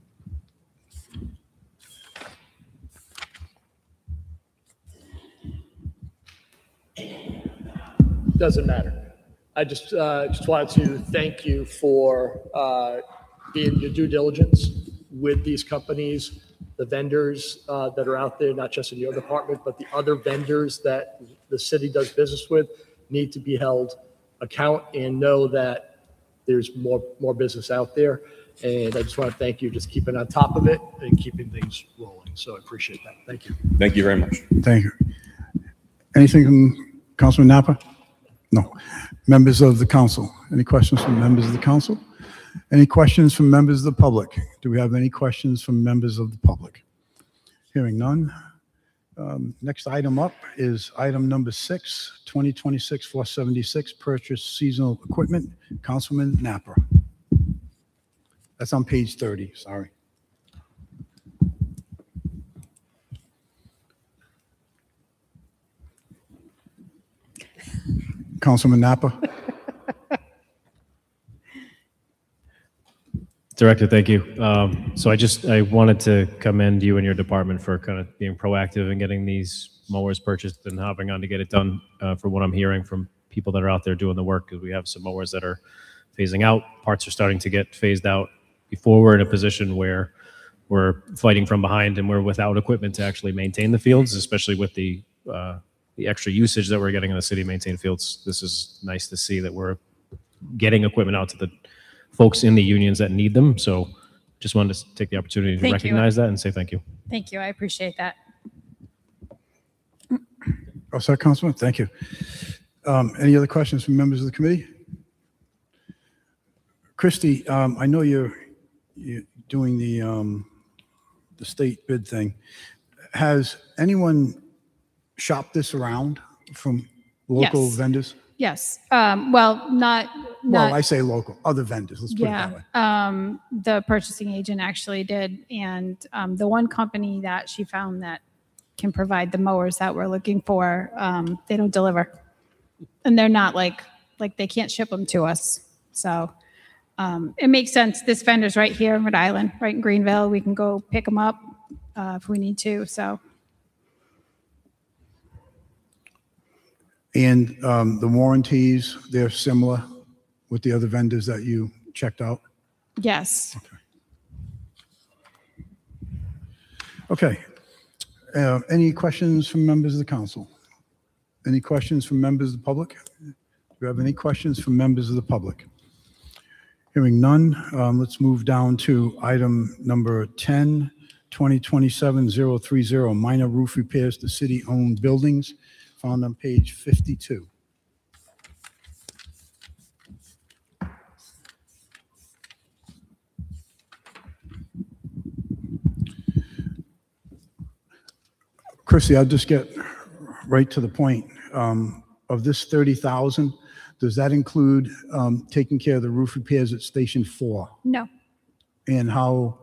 Doesn't matter. I just, uh, just wanted to thank you for, uh, being your due diligence with these companies, the vendors, uh, that are out there, not just in your department, but the other vendors that the city does business with need to be held account and know that there's more, more business out there. And I just want to thank you, just keeping on top of it and keeping things rolling. So I appreciate that. Thank you. Thank you very much. Thank you. Anything from Councilman Napa? No. Members of the council? Any questions from members of the council? Any questions from members of the public? Do we have any questions from members of the public? Hearing none. Um, Next item up is item number six, twenty twenty-six four seventy-six, purchase seasonal equipment, Councilman Napper. That's on page thirty, sorry. Councilman Napper? Director, thank you. Um, So I just, I wanted to commend you and your department for kind of being proactive in getting these mowers purchased and hopping on to get it done. Uh, From what I'm hearing from people that are out there doing the work, because we have some mowers that are phasing out, parts are starting to get phased out before we're in a position where we're fighting from behind and we're without equipment to actually maintain the fields, especially with the, uh, the extra usage that we're getting in the city maintained fields. This is nice to see that we're getting equipment out to the folks in the unions that need them. So just wanted to take the opportunity to Thank you. recognize that and say thank you. Thank you. I appreciate that. Oh, sorry, Councilman, thank you. Um, Any other questions from members of the committee? Christie, um, I know you're, you're doing the, um, the state bid thing. Has anyone shopped this around from local Yes. vendors? Yes. Um, well, not, Well, not, I say local, other vendors, let's put it that yeah. way. Um, the purchasing agent actually did. And, um, the one company that she found that can provide the mowers that we're looking for, um, they don't deliver. And they're not like, like they can't ship them to us. So, um, it makes sense. This vendor's right here in Rhode Island, right in Greenville. We can go pick them up, uh, if we need to. So, And um, the warranties, they're similar with the other vendors that you checked out? yes. Okay. Uh, Any questions from members of the council? Any questions from members of the public? Do you have any questions from members of the public? Hearing none, um, let's move down to item number ten, twenty twenty-seven oh three oh, minor roof repairs to city-owned buildings, found on page fifty-two. Chrissy, I'll just get right to the point. Um, Of this thirty thousand, does that include um, taking care of the roof repairs at Station Four? No. And how,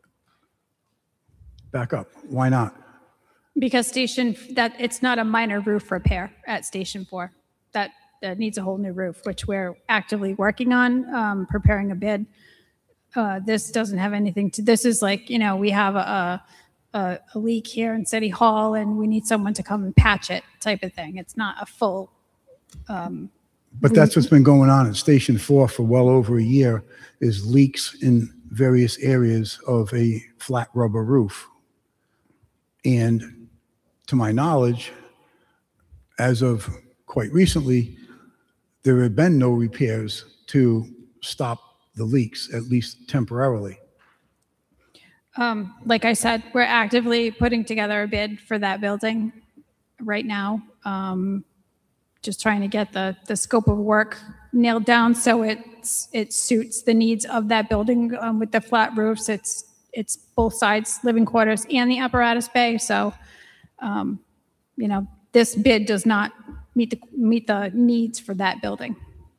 back up, why not? Because station, that, it's not a minor roof repair at Station Four. That, that needs a whole new roof, which we're actively working on, um, preparing a bid. Uh, this doesn't have anything to, this is like, you know, we have a, a, a leak here in City Hall and we need someone to come and patch it type of thing. It's not a full, But that's what's been going on at Station Four for well over a year, is leaks in various areas of a flat rubber roof. And to my knowledge, as of quite recently, there have been no repairs to stop the leaks, at least temporarily. um, like I said, we're actively putting together a bid for that building right now. Um, just trying to get the, the scope of work nailed down so it's, it suits the needs of that building, um, with the flat roofs. It's, it's both sides, living quarters and the apparatus bay. So, um, you know, this bid does not meet the, meet the needs for that building.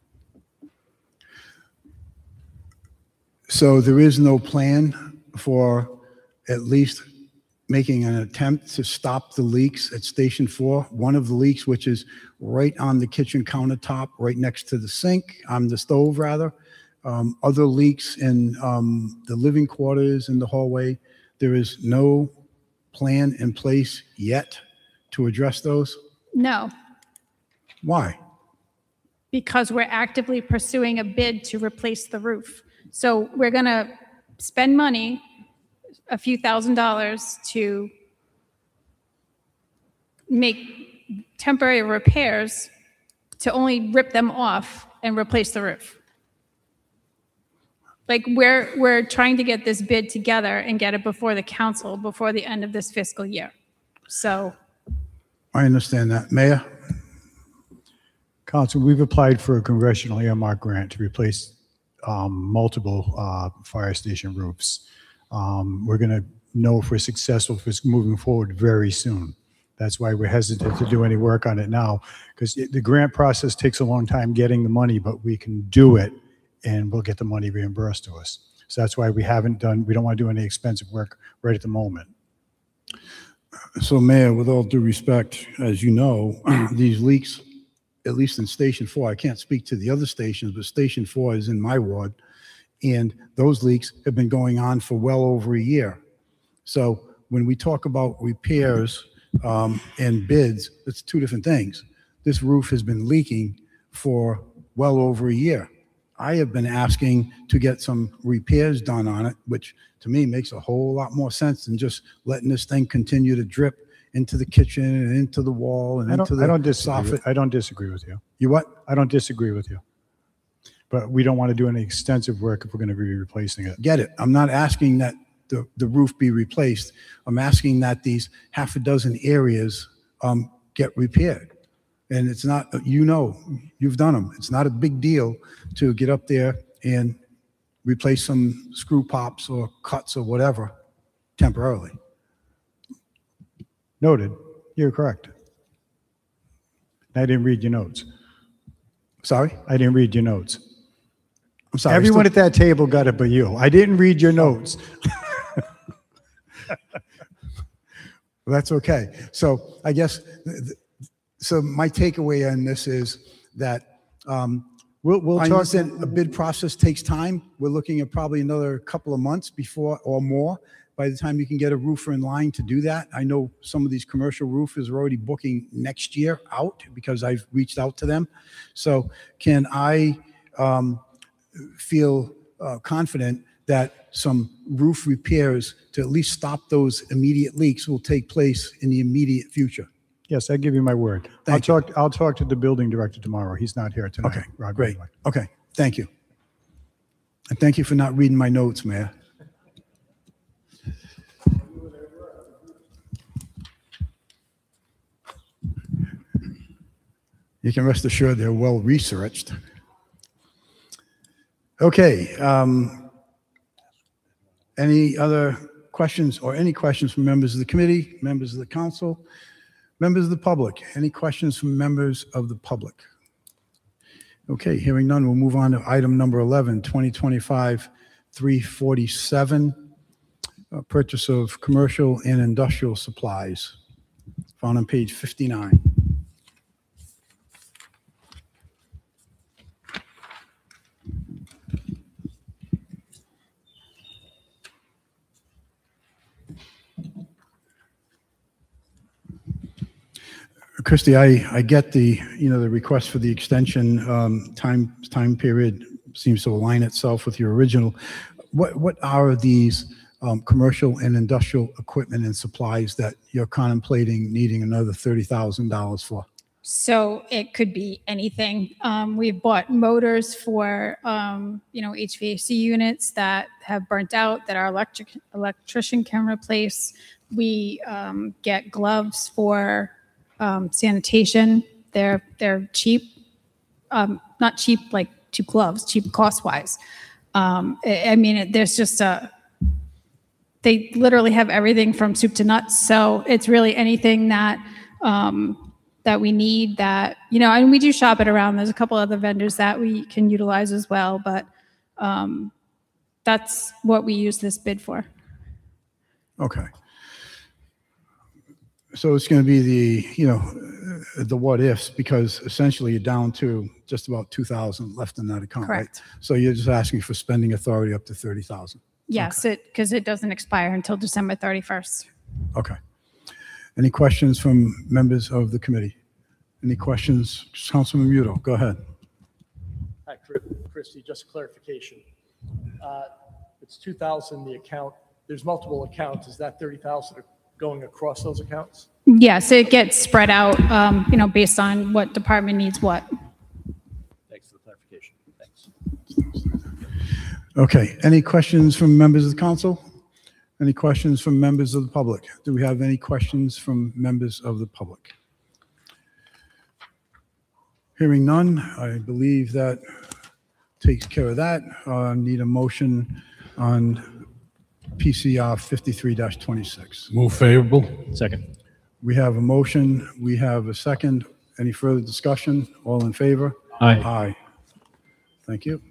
So there is no plan for at least making an attempt to stop the leaks at Station Four. One of the leaks, which is right on the kitchen countertop, right next to the sink, on the stove rather. Um, other leaks in um, the living quarters in the hallway. There is no plan in place yet to address those. No, Why? because we're actively pursuing a bid to replace the roof. So we're going to spend money, a few thousand dollars, to make temporary repairs to only rip them off and replace the roof. Like, we're, we're trying to get this bid together and get it before the council before the end of this fiscal year. So, I understand that. Mayor? Council, we've applied for a congressional earmark grant to replace um, multiple uh, fire station roofs. Um, We're going to know if we're successful if it's moving forward very soon. That's why we're hesitant to do any work on it now, because the grant process takes a long time getting the money, but we can do it and we'll get the money reimbursed to us. So that's why we haven't done, we don't want to do any expensive work right at the moment. So Mayor, with all due respect, as you know, these leaks, at least in Station Four, I can't speak to the other stations, but Station Four is in my ward, and those leaks have been going on for well over a year. So when we talk about repairs um, and bids, it's two different things. This roof has been leaking for well over a year. I have been asking to get some repairs done on it, which to me makes a whole lot more sense than just letting this thing continue to drip into the kitchen and into the wall and I into don't, the I don't disagree. soffit. With, I don't disagree with you. You what? I don't disagree with you. But we don't want to do any extensive work if we're going to be replacing it. Get it. I'm not asking that the, the roof be replaced. I'm asking that these half a dozen areas um, get repaired. And it's not, you know, you've done them. It's not a big deal to get up there and replace some screw pops or cuts or whatever temporarily. Noted. You're correct. I didn't read your notes. Sorry? I didn't read your notes. I'm sorry. Everyone still- at that table got it but you. I didn't read your notes. Well, that's okay. So I guess, th- th- so my takeaway on this is that um, We'll, we'll I talk. understand a bid process takes time. We're looking at probably another couple of months before or more by the time you can get a roofer in line to do that. I know some of these commercial roofers are already booking next year out because I've reached out to them. So can I um, feel uh, confident that some roof repairs to at least stop those immediate leaks will take place in the immediate future? Yes, I give you my word. Thank I'll talk. I'll talk to the building director tomorrow. He's not here tonight. Okay, Rob great. Greenwood. Okay, thank you. And thank you for not reading my notes, Mayor. You can rest assured they're well researched. Okay. Um, any other questions or any questions from members of the committee, members of the council, members of the public? Any questions from members of the public? Okay, hearing none, we'll move on to item number eleven, twenty twenty-five three forty-seven, uh, purchase of commercial and industrial supplies, found on page fifty-nine. Christie, I, I get the, you know, the request for the extension, um, time, time period seems to align itself with your original. What, what are these, um, commercial and industrial equipment and supplies that you're contemplating needing another thirty thousand dollars for? So it could be anything. Um, we've bought motors for, um, you know, H V A C units that have burnt out that our electric electrician can replace. We um, get gloves for um, sanitation. They're they're cheap, um, not cheap like cheap gloves, cheap cost wise. Um, I, I mean, it, there's just a. They literally have everything from soup to nuts. So it's really anything that. Um, that we need that, you know, and we do shop it around. There's a couple other vendors that we can utilize as well, but um, that's what we use this bid for. Okay. So it's going to be the, you know, the what ifs, because essentially you're down to just about two thousand left in that account, right? Correct. So you're just asking for spending authority up to thirty thousand. Yes, it because it doesn't expire until December thirty-first. Okay. Any questions from members of the committee? Any questions? Councilman Muto, go ahead. Hi, Christie, just clarification. Uh, It's two thousand, the account, there's multiple accounts. Is that thirty thousand going across those accounts? Yes, it gets spread out, um, you know, based on what department needs what. Thanks for the clarification. Thanks. Okay. Any questions from members of the council? Any questions from members of the public? Do we have any questions from members of the public? Hearing none, I believe that takes care of that. Uh, need a motion on P C R fifty-three twenty-six. Move favorable. Second. We have a motion, we have a second. Any further discussion? All in favor? Aye. Aye. Thank you.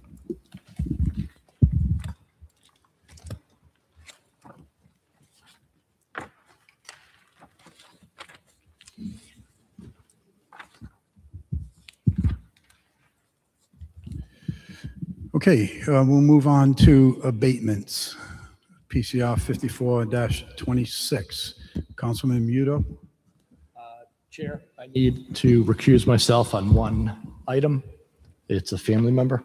Okay, uh, we'll move on to abatements. P C R fifty-four twenty-six. Councilman Muto? Chair, I need to recuse myself on one item. It's a family member.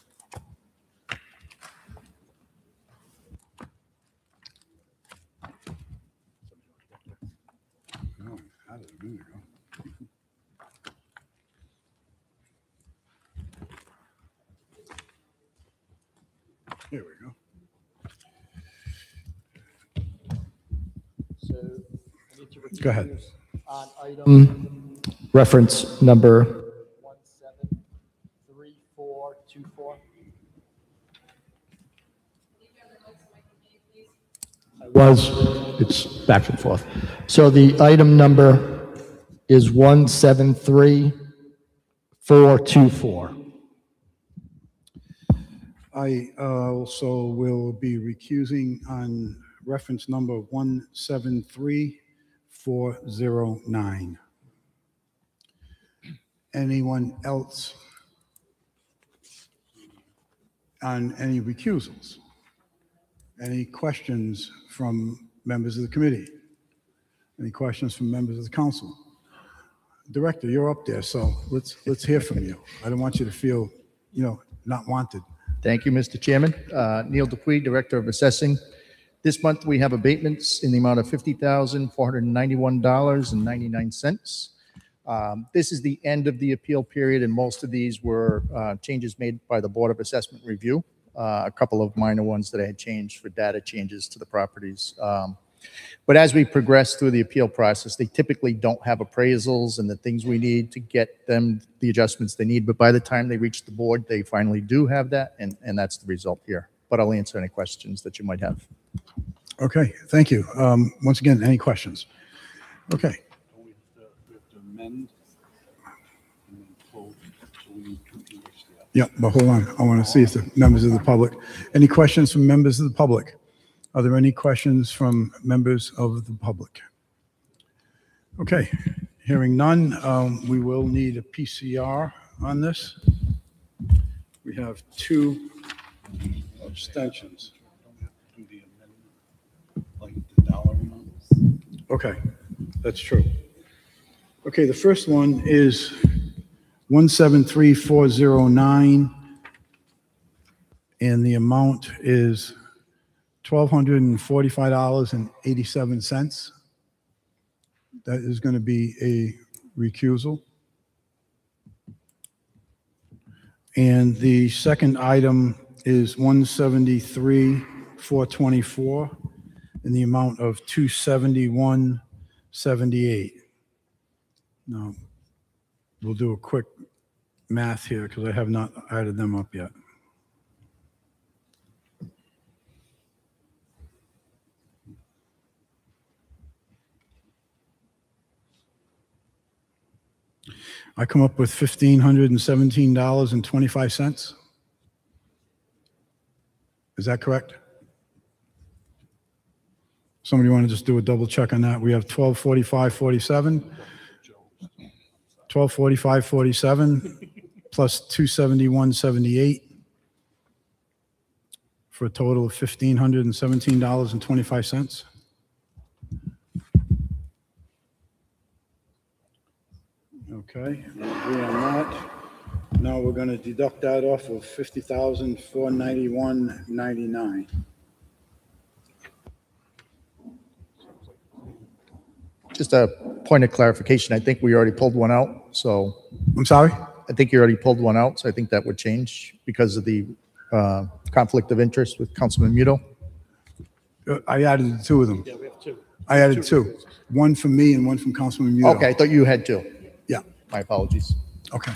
Here we go. So I need to recuse Go ahead. on item reference number one seven three four two four. I was, it's back and forth. So the item number is one seven three four two four. I uh, also will be recusing on reference number one seven three four zero nine. Anyone else on any recusals? Any questions from members of the committee? Any questions from members of the council? Director, you're up there, so let's let's hear from you. I don't want you to feel, you know, not wanted. Thank you, Mister Chairman. Uh, Neil Dupuy, Director of Assessing. This month, we have abatements in the amount of fifty thousand four hundred ninety-one dollars and ninety-nine cents. Um, This is the end of the appeal period, and most of these were uh, changes made by the Board of Assessment Review. Uh, A couple of minor ones that I had changed for data changes to the properties. Um, But as we progress through the appeal process, they typically don't have appraisals and the things we need to get them the adjustments they need. But by the time they reach the board, they finally do have that, and, and that's the result here. But I'll answer any questions that you might have. Okay, thank you. Um, Once again, any questions? Okay. Yeah, but hold on. I want to see if the members of the public, any questions from members of the public? Are there any questions from members of the public? Okay, hearing none, um, we will need a P C R on this. We have two abstentions. Okay, that's true. Okay, the first one is one seven three four zero nine, and the amount is one thousand two hundred forty-five dollars and eighty-seven cents. That is going to be a recusal. And the second item is one seventy-three four twenty-four in the amount of two seventy-one seventy-eight. Now, we'll do a quick math here because I have not added them up yet. I come up with one thousand five hundred seventeen dollars and twenty-five cents. Is that correct? Somebody want to just do a double check on that? We have twelve forty-five forty-seven, twelve forty-five forty-seven plus two seventy-one seventy-eight for a total of one thousand five hundred seventeen dollars and twenty-five cents. Okay, agree on that. Now we're going to deduct that off of fifty thousand four hundred ninety-one dollars and ninety-nine cents. Just a point of clarification, I think we already pulled one out, so. I'm sorry? I think you already pulled one out, so I think that would change because of the uh, conflict of interest with Councilman Muto. Uh, I added the two of them. Yeah, we have two. I added two. One from me and one from Councilman Muto. Okay, I thought you had two. Yeah. My apologies. Okay.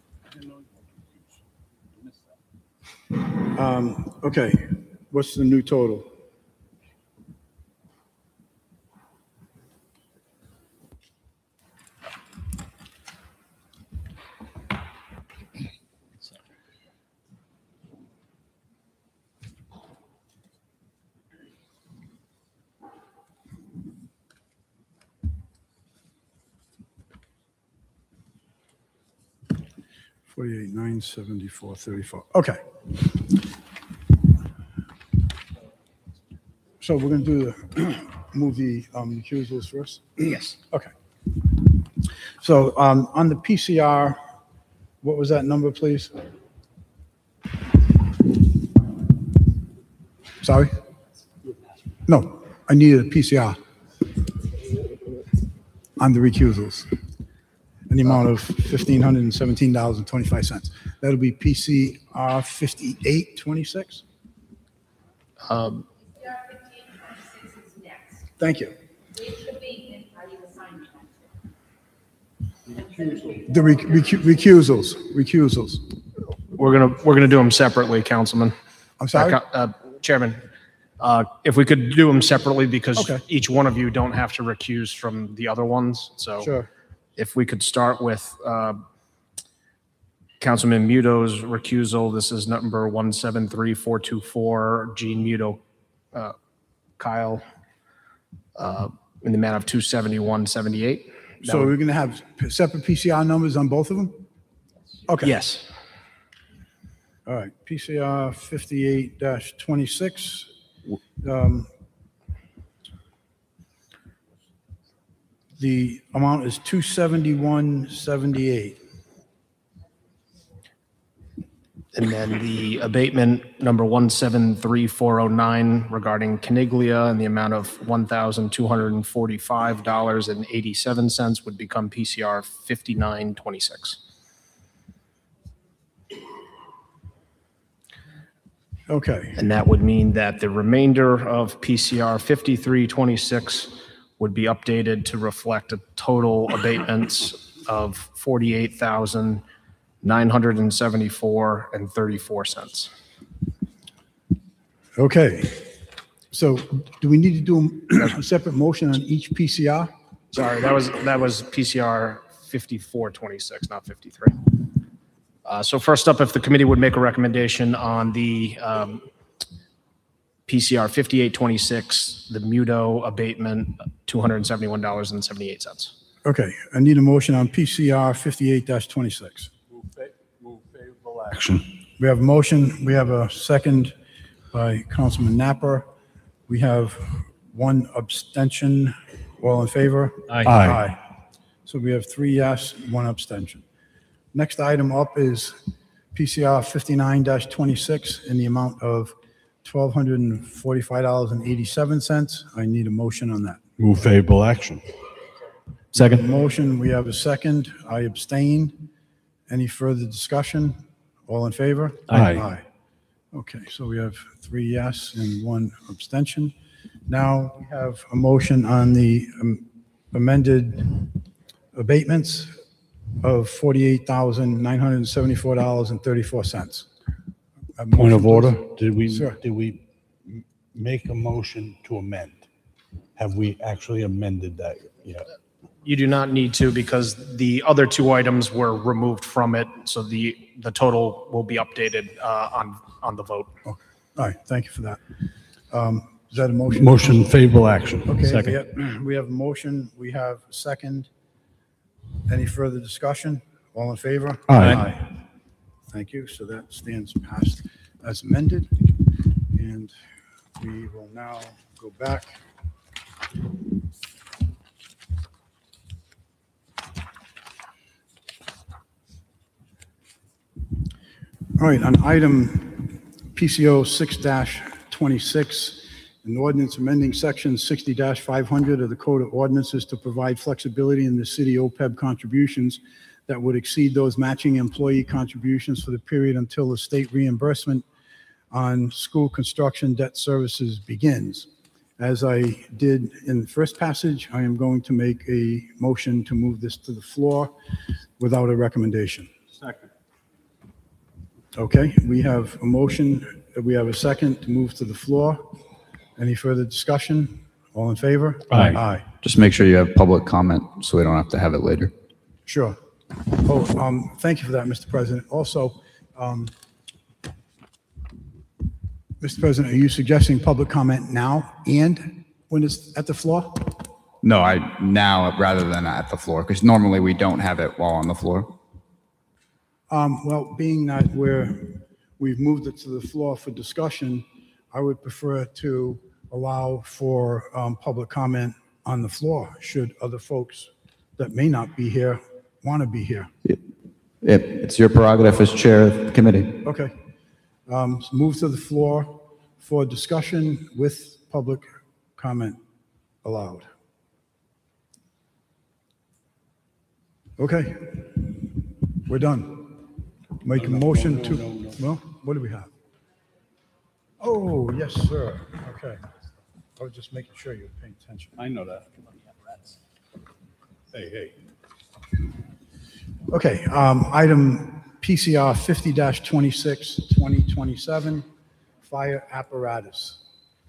Um, okay, what's the new total? forty-eight, nine seventy-four, thirty-four. Okay. So we're going to do the, move the um, recusals first? Yes. Okay. So um, on the P C R, what was that number, please? Sorry? No, I needed a P C R on the recusals in the amount of one thousand five hundred seventeen dollars and twenty-five cents. That'll be P C R fifty-eight twenty-six? Um, Thank you. The rec- recu- recusals, recusals. We're gonna, we're gonna do them separately, Councilman. I'm sorry? Uh, uh, Chairman, uh, if we could do them separately, because Okay. each one of you don't have to recuse from the other ones, so. Sure. If we could start with uh, Councilman Muto's recusal. This is number one seven three four two four, Gene Muto, uh, Kyle, uh, in the amount of two seventy-one seventy-eight. So we're going to have p- separate P C R numbers on both of them? Okay. Yes. All right, P C R fifty-eight twenty-six. Um, The amount is two seventy-one seventy-eight. And then the abatement number one seven three four oh nine regarding Caniglia in the amount of one thousand two hundred forty-five dollars and eighty-seven cents would become P C R fifty-nine twenty-six. Okay, And that would mean that the remainder of P C R fifty-three twenty-six would be updated to reflect a total abatements of forty-eight thousand nine hundred seventy-four and thirty-four cents. okay. So do we need to do a separate motion on each P C R? Sorry, that was, that was P C R fifty-four twenty-six, not fifty-three. Uh, so first up, if the committee would make a recommendation on the um, P C R fifty-eight twenty-six, the Muto abatement, two hundred seventy-one dollars and seventy-eight cents. Okay, I need a motion on P C R fifty-eight twenty-six. Move favorable action. We have a motion, we have a second by Councilman Napper. We have one abstention. All in favor? Aye. Aye. So we have three yes, one abstention. Next item up is P C R fifty-nine twenty-six in the amount of one thousand two hundred forty-five dollars and eighty-seven cents. I need a motion on that. Move favorable action. Second. Motion, we have a second. I abstain. Any further discussion? All in favor? Aye. Aye. Okay, so we have three yes and one abstention. Now we have a motion on the um, amended abatements of forty-eight thousand nine hundred seventy-four dollars and thirty-four cents. Point of order, did we, Sure. did we m- make a motion to amend? Have we actually amended that yet? You do not need to, because the other two items were removed from it, so the, the total will be updated uh, on, on the vote. All right, thank you for that. Um, Is that a motion? Motion favorable action. Okay, Second. we have- we have a motion, we have a second. Any further discussion? All in favor? Aye. Thank you, so that stands passed as amended. And we will now go back. All right, on item P C O six twenty-six, an ordinance amending section sixty five hundred of the Code of Ordinances to provide flexibility in the city O P E B contributions that would exceed those matching employee contributions for the period until the state reimbursement on school construction debt services begins. As I did in the first passage, I am going to make a motion to move this to the floor without a recommendation. Second. Okay, we have a motion, we have a second to move to the floor. Any further discussion? All in favor? Aye. Aye, Just make sure you have public comment so we don't have to have it later. sure. Oh, um, thank you for that, Mister President. Also, um, Mister President, are you suggesting public comment now and when it's at the floor? No, I, now rather than at the floor, because normally we don't have it while on the floor. Um, Well, being that we're, we've moved it to the floor for discussion, I would prefer to allow for um, public comment on the floor, should other folks that may not be here want to be here. Yep, it's your prerogative as chair of the committee. Okay. Um, so Move to the floor for discussion with public comment allowed. Okay, we're done. Make a motion to, well, what do we have? Oh, yes, sir. Okay. I was just making sure you're paying attention. I know that. Hey, hey. Okay, um, item P C R fifty twenty-six, twenty twenty-seven, fire apparatus.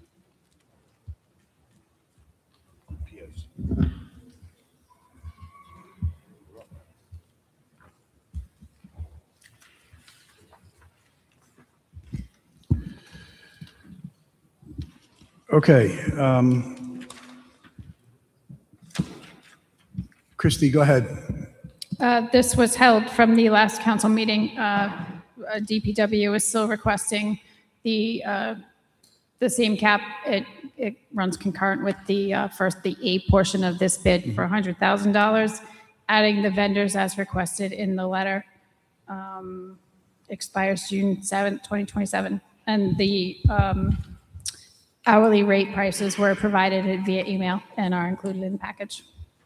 Okay, um, Christie, go ahead. Uh, This was held from the last council meeting. Uh, uh, D P W is still requesting the, uh, the same cap. It, it runs concurrent with the uh, first, the A portion of this bid for one hundred thousand dollars, adding the vendors as requested in the letter. Um, Expires June seventh, twenty twenty-seven. And the um, hourly rate prices were provided via email and are included in the package.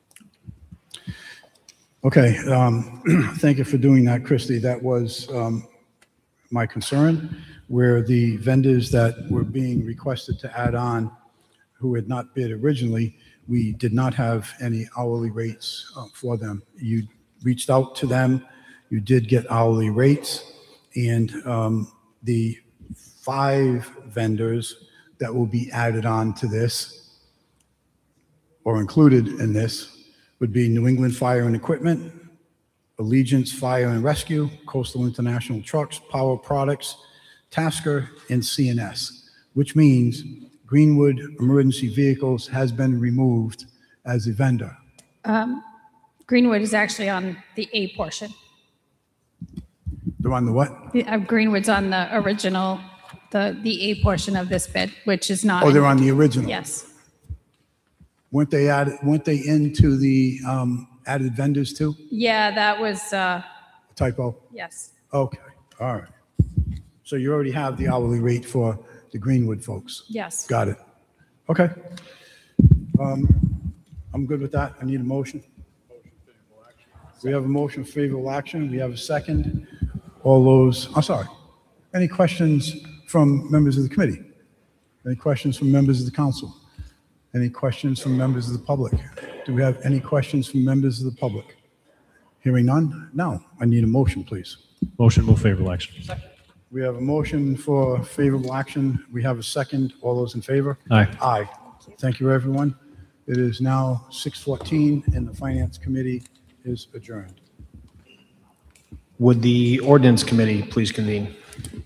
Okay, um, thank you for doing that, Christie. That was um, my concern, where the vendors that were being requested to add on, who had not bid originally, we did not have any hourly rates uh, for them. You reached out to them, you did get hourly rates, and um, the five vendors that will be added on to this, or included in this, would be New England Fire and Equipment, Allegiance Fire and Rescue, Coastal International Trucks, Power Products, Tasker, and C N S, which means Greenwood Emergency Vehicles has been removed as a vendor. Um, Greenwood is actually on the A portion. They're on the what? The, uh, Greenwood's on the original, the, the A portion of this bid, which is not. Oh, they're on the original? Yes. Weren't they added, weren't they into the um, added vendors too? Yeah, that was, uh, Typo? yes. Okay, all right. So you already have the hourly rate for the Greenwood folks? Yes. Got it. Okay. Um, I'm good with that. I need a motion. We have a motion for favorable action. We have a second. All those, I'm sorry. Any questions from members of the committee? Any questions from members of the council? Any questions from members of the public? Do we have any questions from members of the public? Hearing none? No. I need a motion, please. Motion, move favorable action. We have a motion for favorable action. We have a second. All those in favor? Aye. Aye. Thank you, everyone. It is now six fourteen, and the Finance Committee is adjourned. Would the ordinance committee please convene?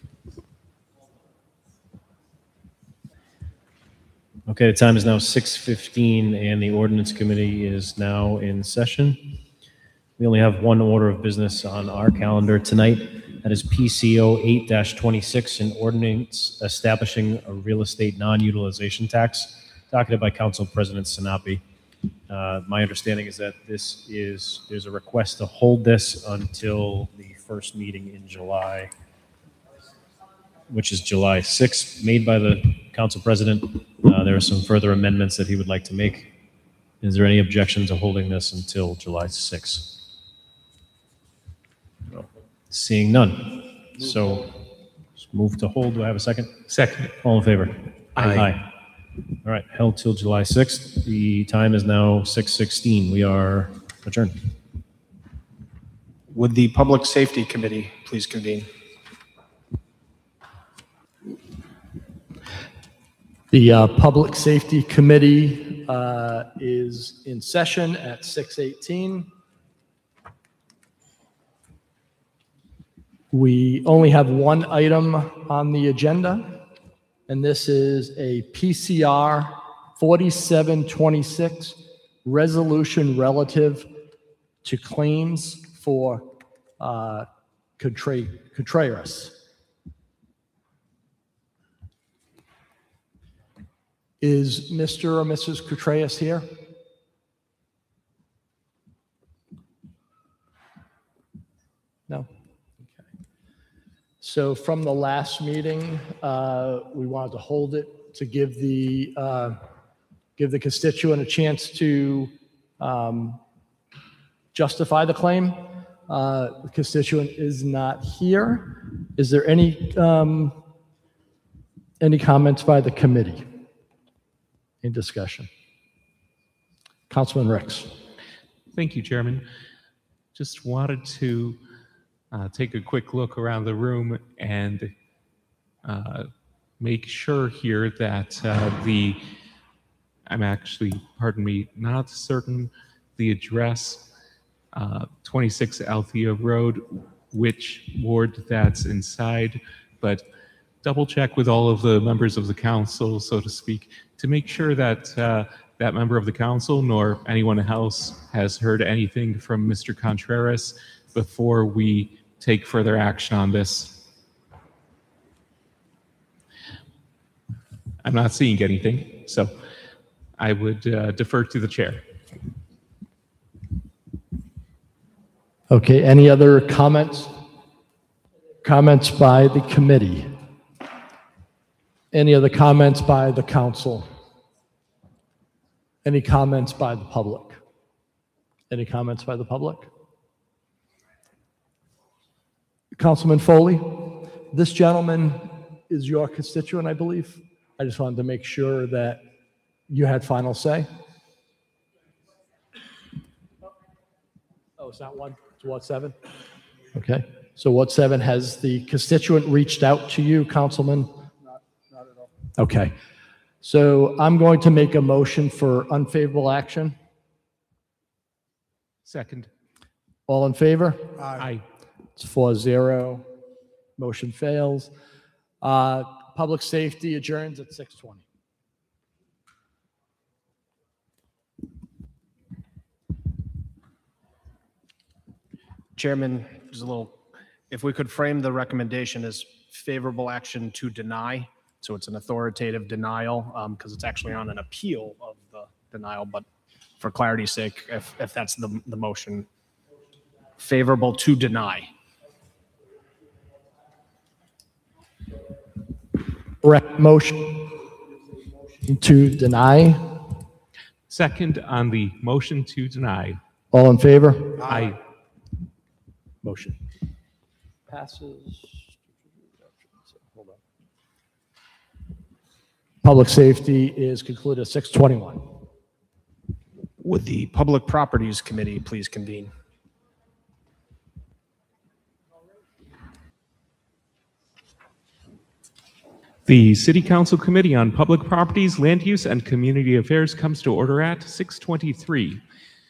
Okay, the time is now six fifteen, and the ordinance committee is now in session. We only have one order of business on our calendar tonight. That is P C O eight twenty-six, an ordinance establishing a real estate non-utilization tax, docketed by Council President Sinapi. Uh, my understanding is that this is, there's a request to hold this until the first meeting in July, which is July sixth, made by the Council President. Uh, there are some further amendments that he would like to make. Is there any objection to holding this until July sixth? No. Seeing none. So move to hold. Do I have a second? Second. All in favor? Aye. All right, held till July sixth. The time is now six sixteen. We are adjourned. Would the public safety committee please convene? The uh, Public Safety Committee uh, is in session at six eighteen. We only have one item on the agenda, and this is a P C R forty-seven twenty-six resolution relative to claims for uh, Contreras. Contreras. Is Mister or Missus Contreras here? No? Okay. So from the last meeting, uh, we wanted to hold it to give the, uh, give the constituent a chance to um, justify the claim. Uh, The constituent is not here. Is there any, um, any comments by the committee in discussion? Councilman Ricks. Thank you, Chairman. Just wanted to uh, take a quick look around the room and uh, make sure here that uh, the, I'm actually, pardon me, not certain the address, uh, twenty-six Althea Road, which ward that's inside, but double check with all of the members of the council, so to speak, to make sure that uh, that member of the council nor anyone else has heard anything from Mister Contreras before we take further action on this. I'm not seeing anything, so I would uh, defer to the chair. Okay, any other comments? Comments by the committee? Any other comments by the council? Any comments by the public? Any comments by the public? Councilman Foley, this gentleman is your constituent, I believe. I just wanted to make sure that you had final say. Oh, it's not one, it's Ward seven? Okay, so Ward seven, has the constituent reached out to you, Councilman? Not, not at all. Okay, so I'm going to make a motion for unfavorable action. Second. All in favor? Aye. It's four zero. Motion fails. Uh, Public safety adjourns at six twenty. Chairman, just a little, if we could frame the recommendation as favorable action to deny, so it's an authoritative denial, because it's actually on an appeal of the denial, but for clarity's sake, if, if that's the, the motion, favorable to deny. Correct motion to deny. Second on the motion to deny. All in favor? Aye. Motion passes. Hold on. Public safety is concluded at six twenty-one. Would the Public Properties Committee please convene? The City Council Committee on Public Properties, Land Use, and Community Affairs comes to order at six twenty-three.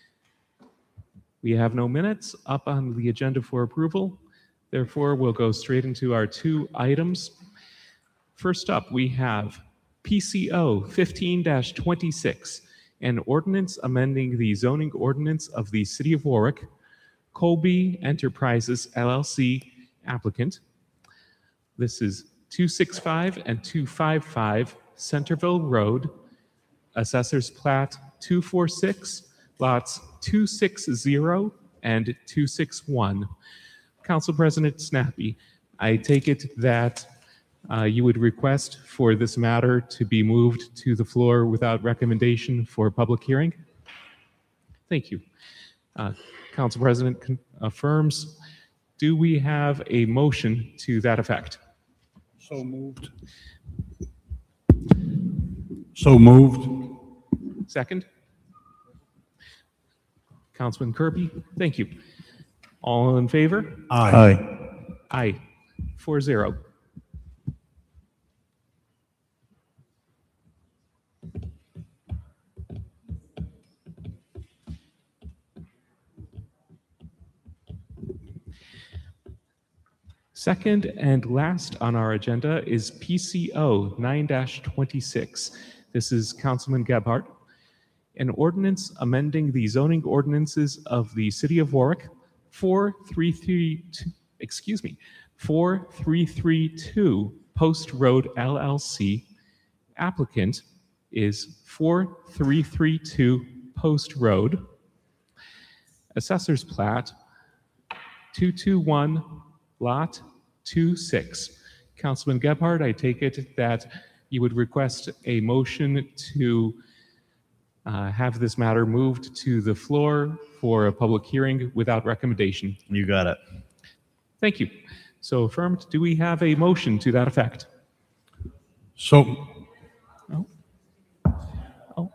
We have no minutes up on the agenda for approval. Therefore, we'll go straight into our two items. First up, we have P C O fifteen dash twenty-six, an ordinance amending the zoning ordinance of the City of Warwick, Colby Enterprises L L C applicant. This is two sixty-five and two fifty-five Centerville Road, Assessor's Plat two forty-six, lots two sixty and two sixty-one. Council President Snappy, I take it that uh, you would request for this matter to be moved to the floor without recommendation for public hearing? Thank you. Uh, Council President con- affirms. Do we have a motion to that effect? So moved. So moved. Second? Councilman Kirby, thank you. All in favor? Aye. Aye. Four zero. Second and last on our agenda is P C O nine dash twenty-six. This is Councilman Gebhardt. An ordinance amending the zoning ordinances of the City of Warwick, four three three excuse me, four three three two Post Road L L C. Applicant is four three three two Post Road. Assessor's plat, two two one, lot two six. Councilman Gebhardt, I take it that you would request a motion to uh, have this matter moved to the floor for a public hearing without recommendation. You got it. Thank you. So affirmed. Do we have a motion to that effect? So, Oh. Oh.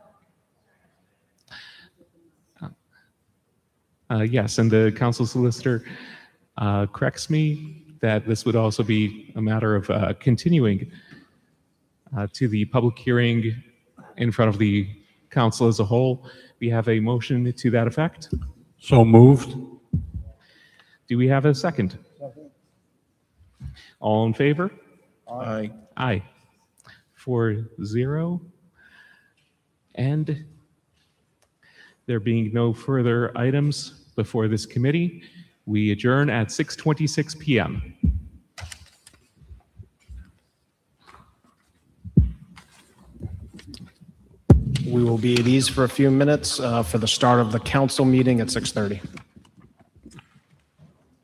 Uh, yes, and the council solicitor uh, corrects me that this would also be a matter of uh, continuing uh, to the public hearing in front of the council as a whole. We have a motion to that effect. so moved. Do we have a second? All in favor? Aye. Aye. Four zero. And there being no further items before this committee, we adjourn at six twenty-six p m We will be at ease for a few minutes uh, for the start of the council meeting at six thirty.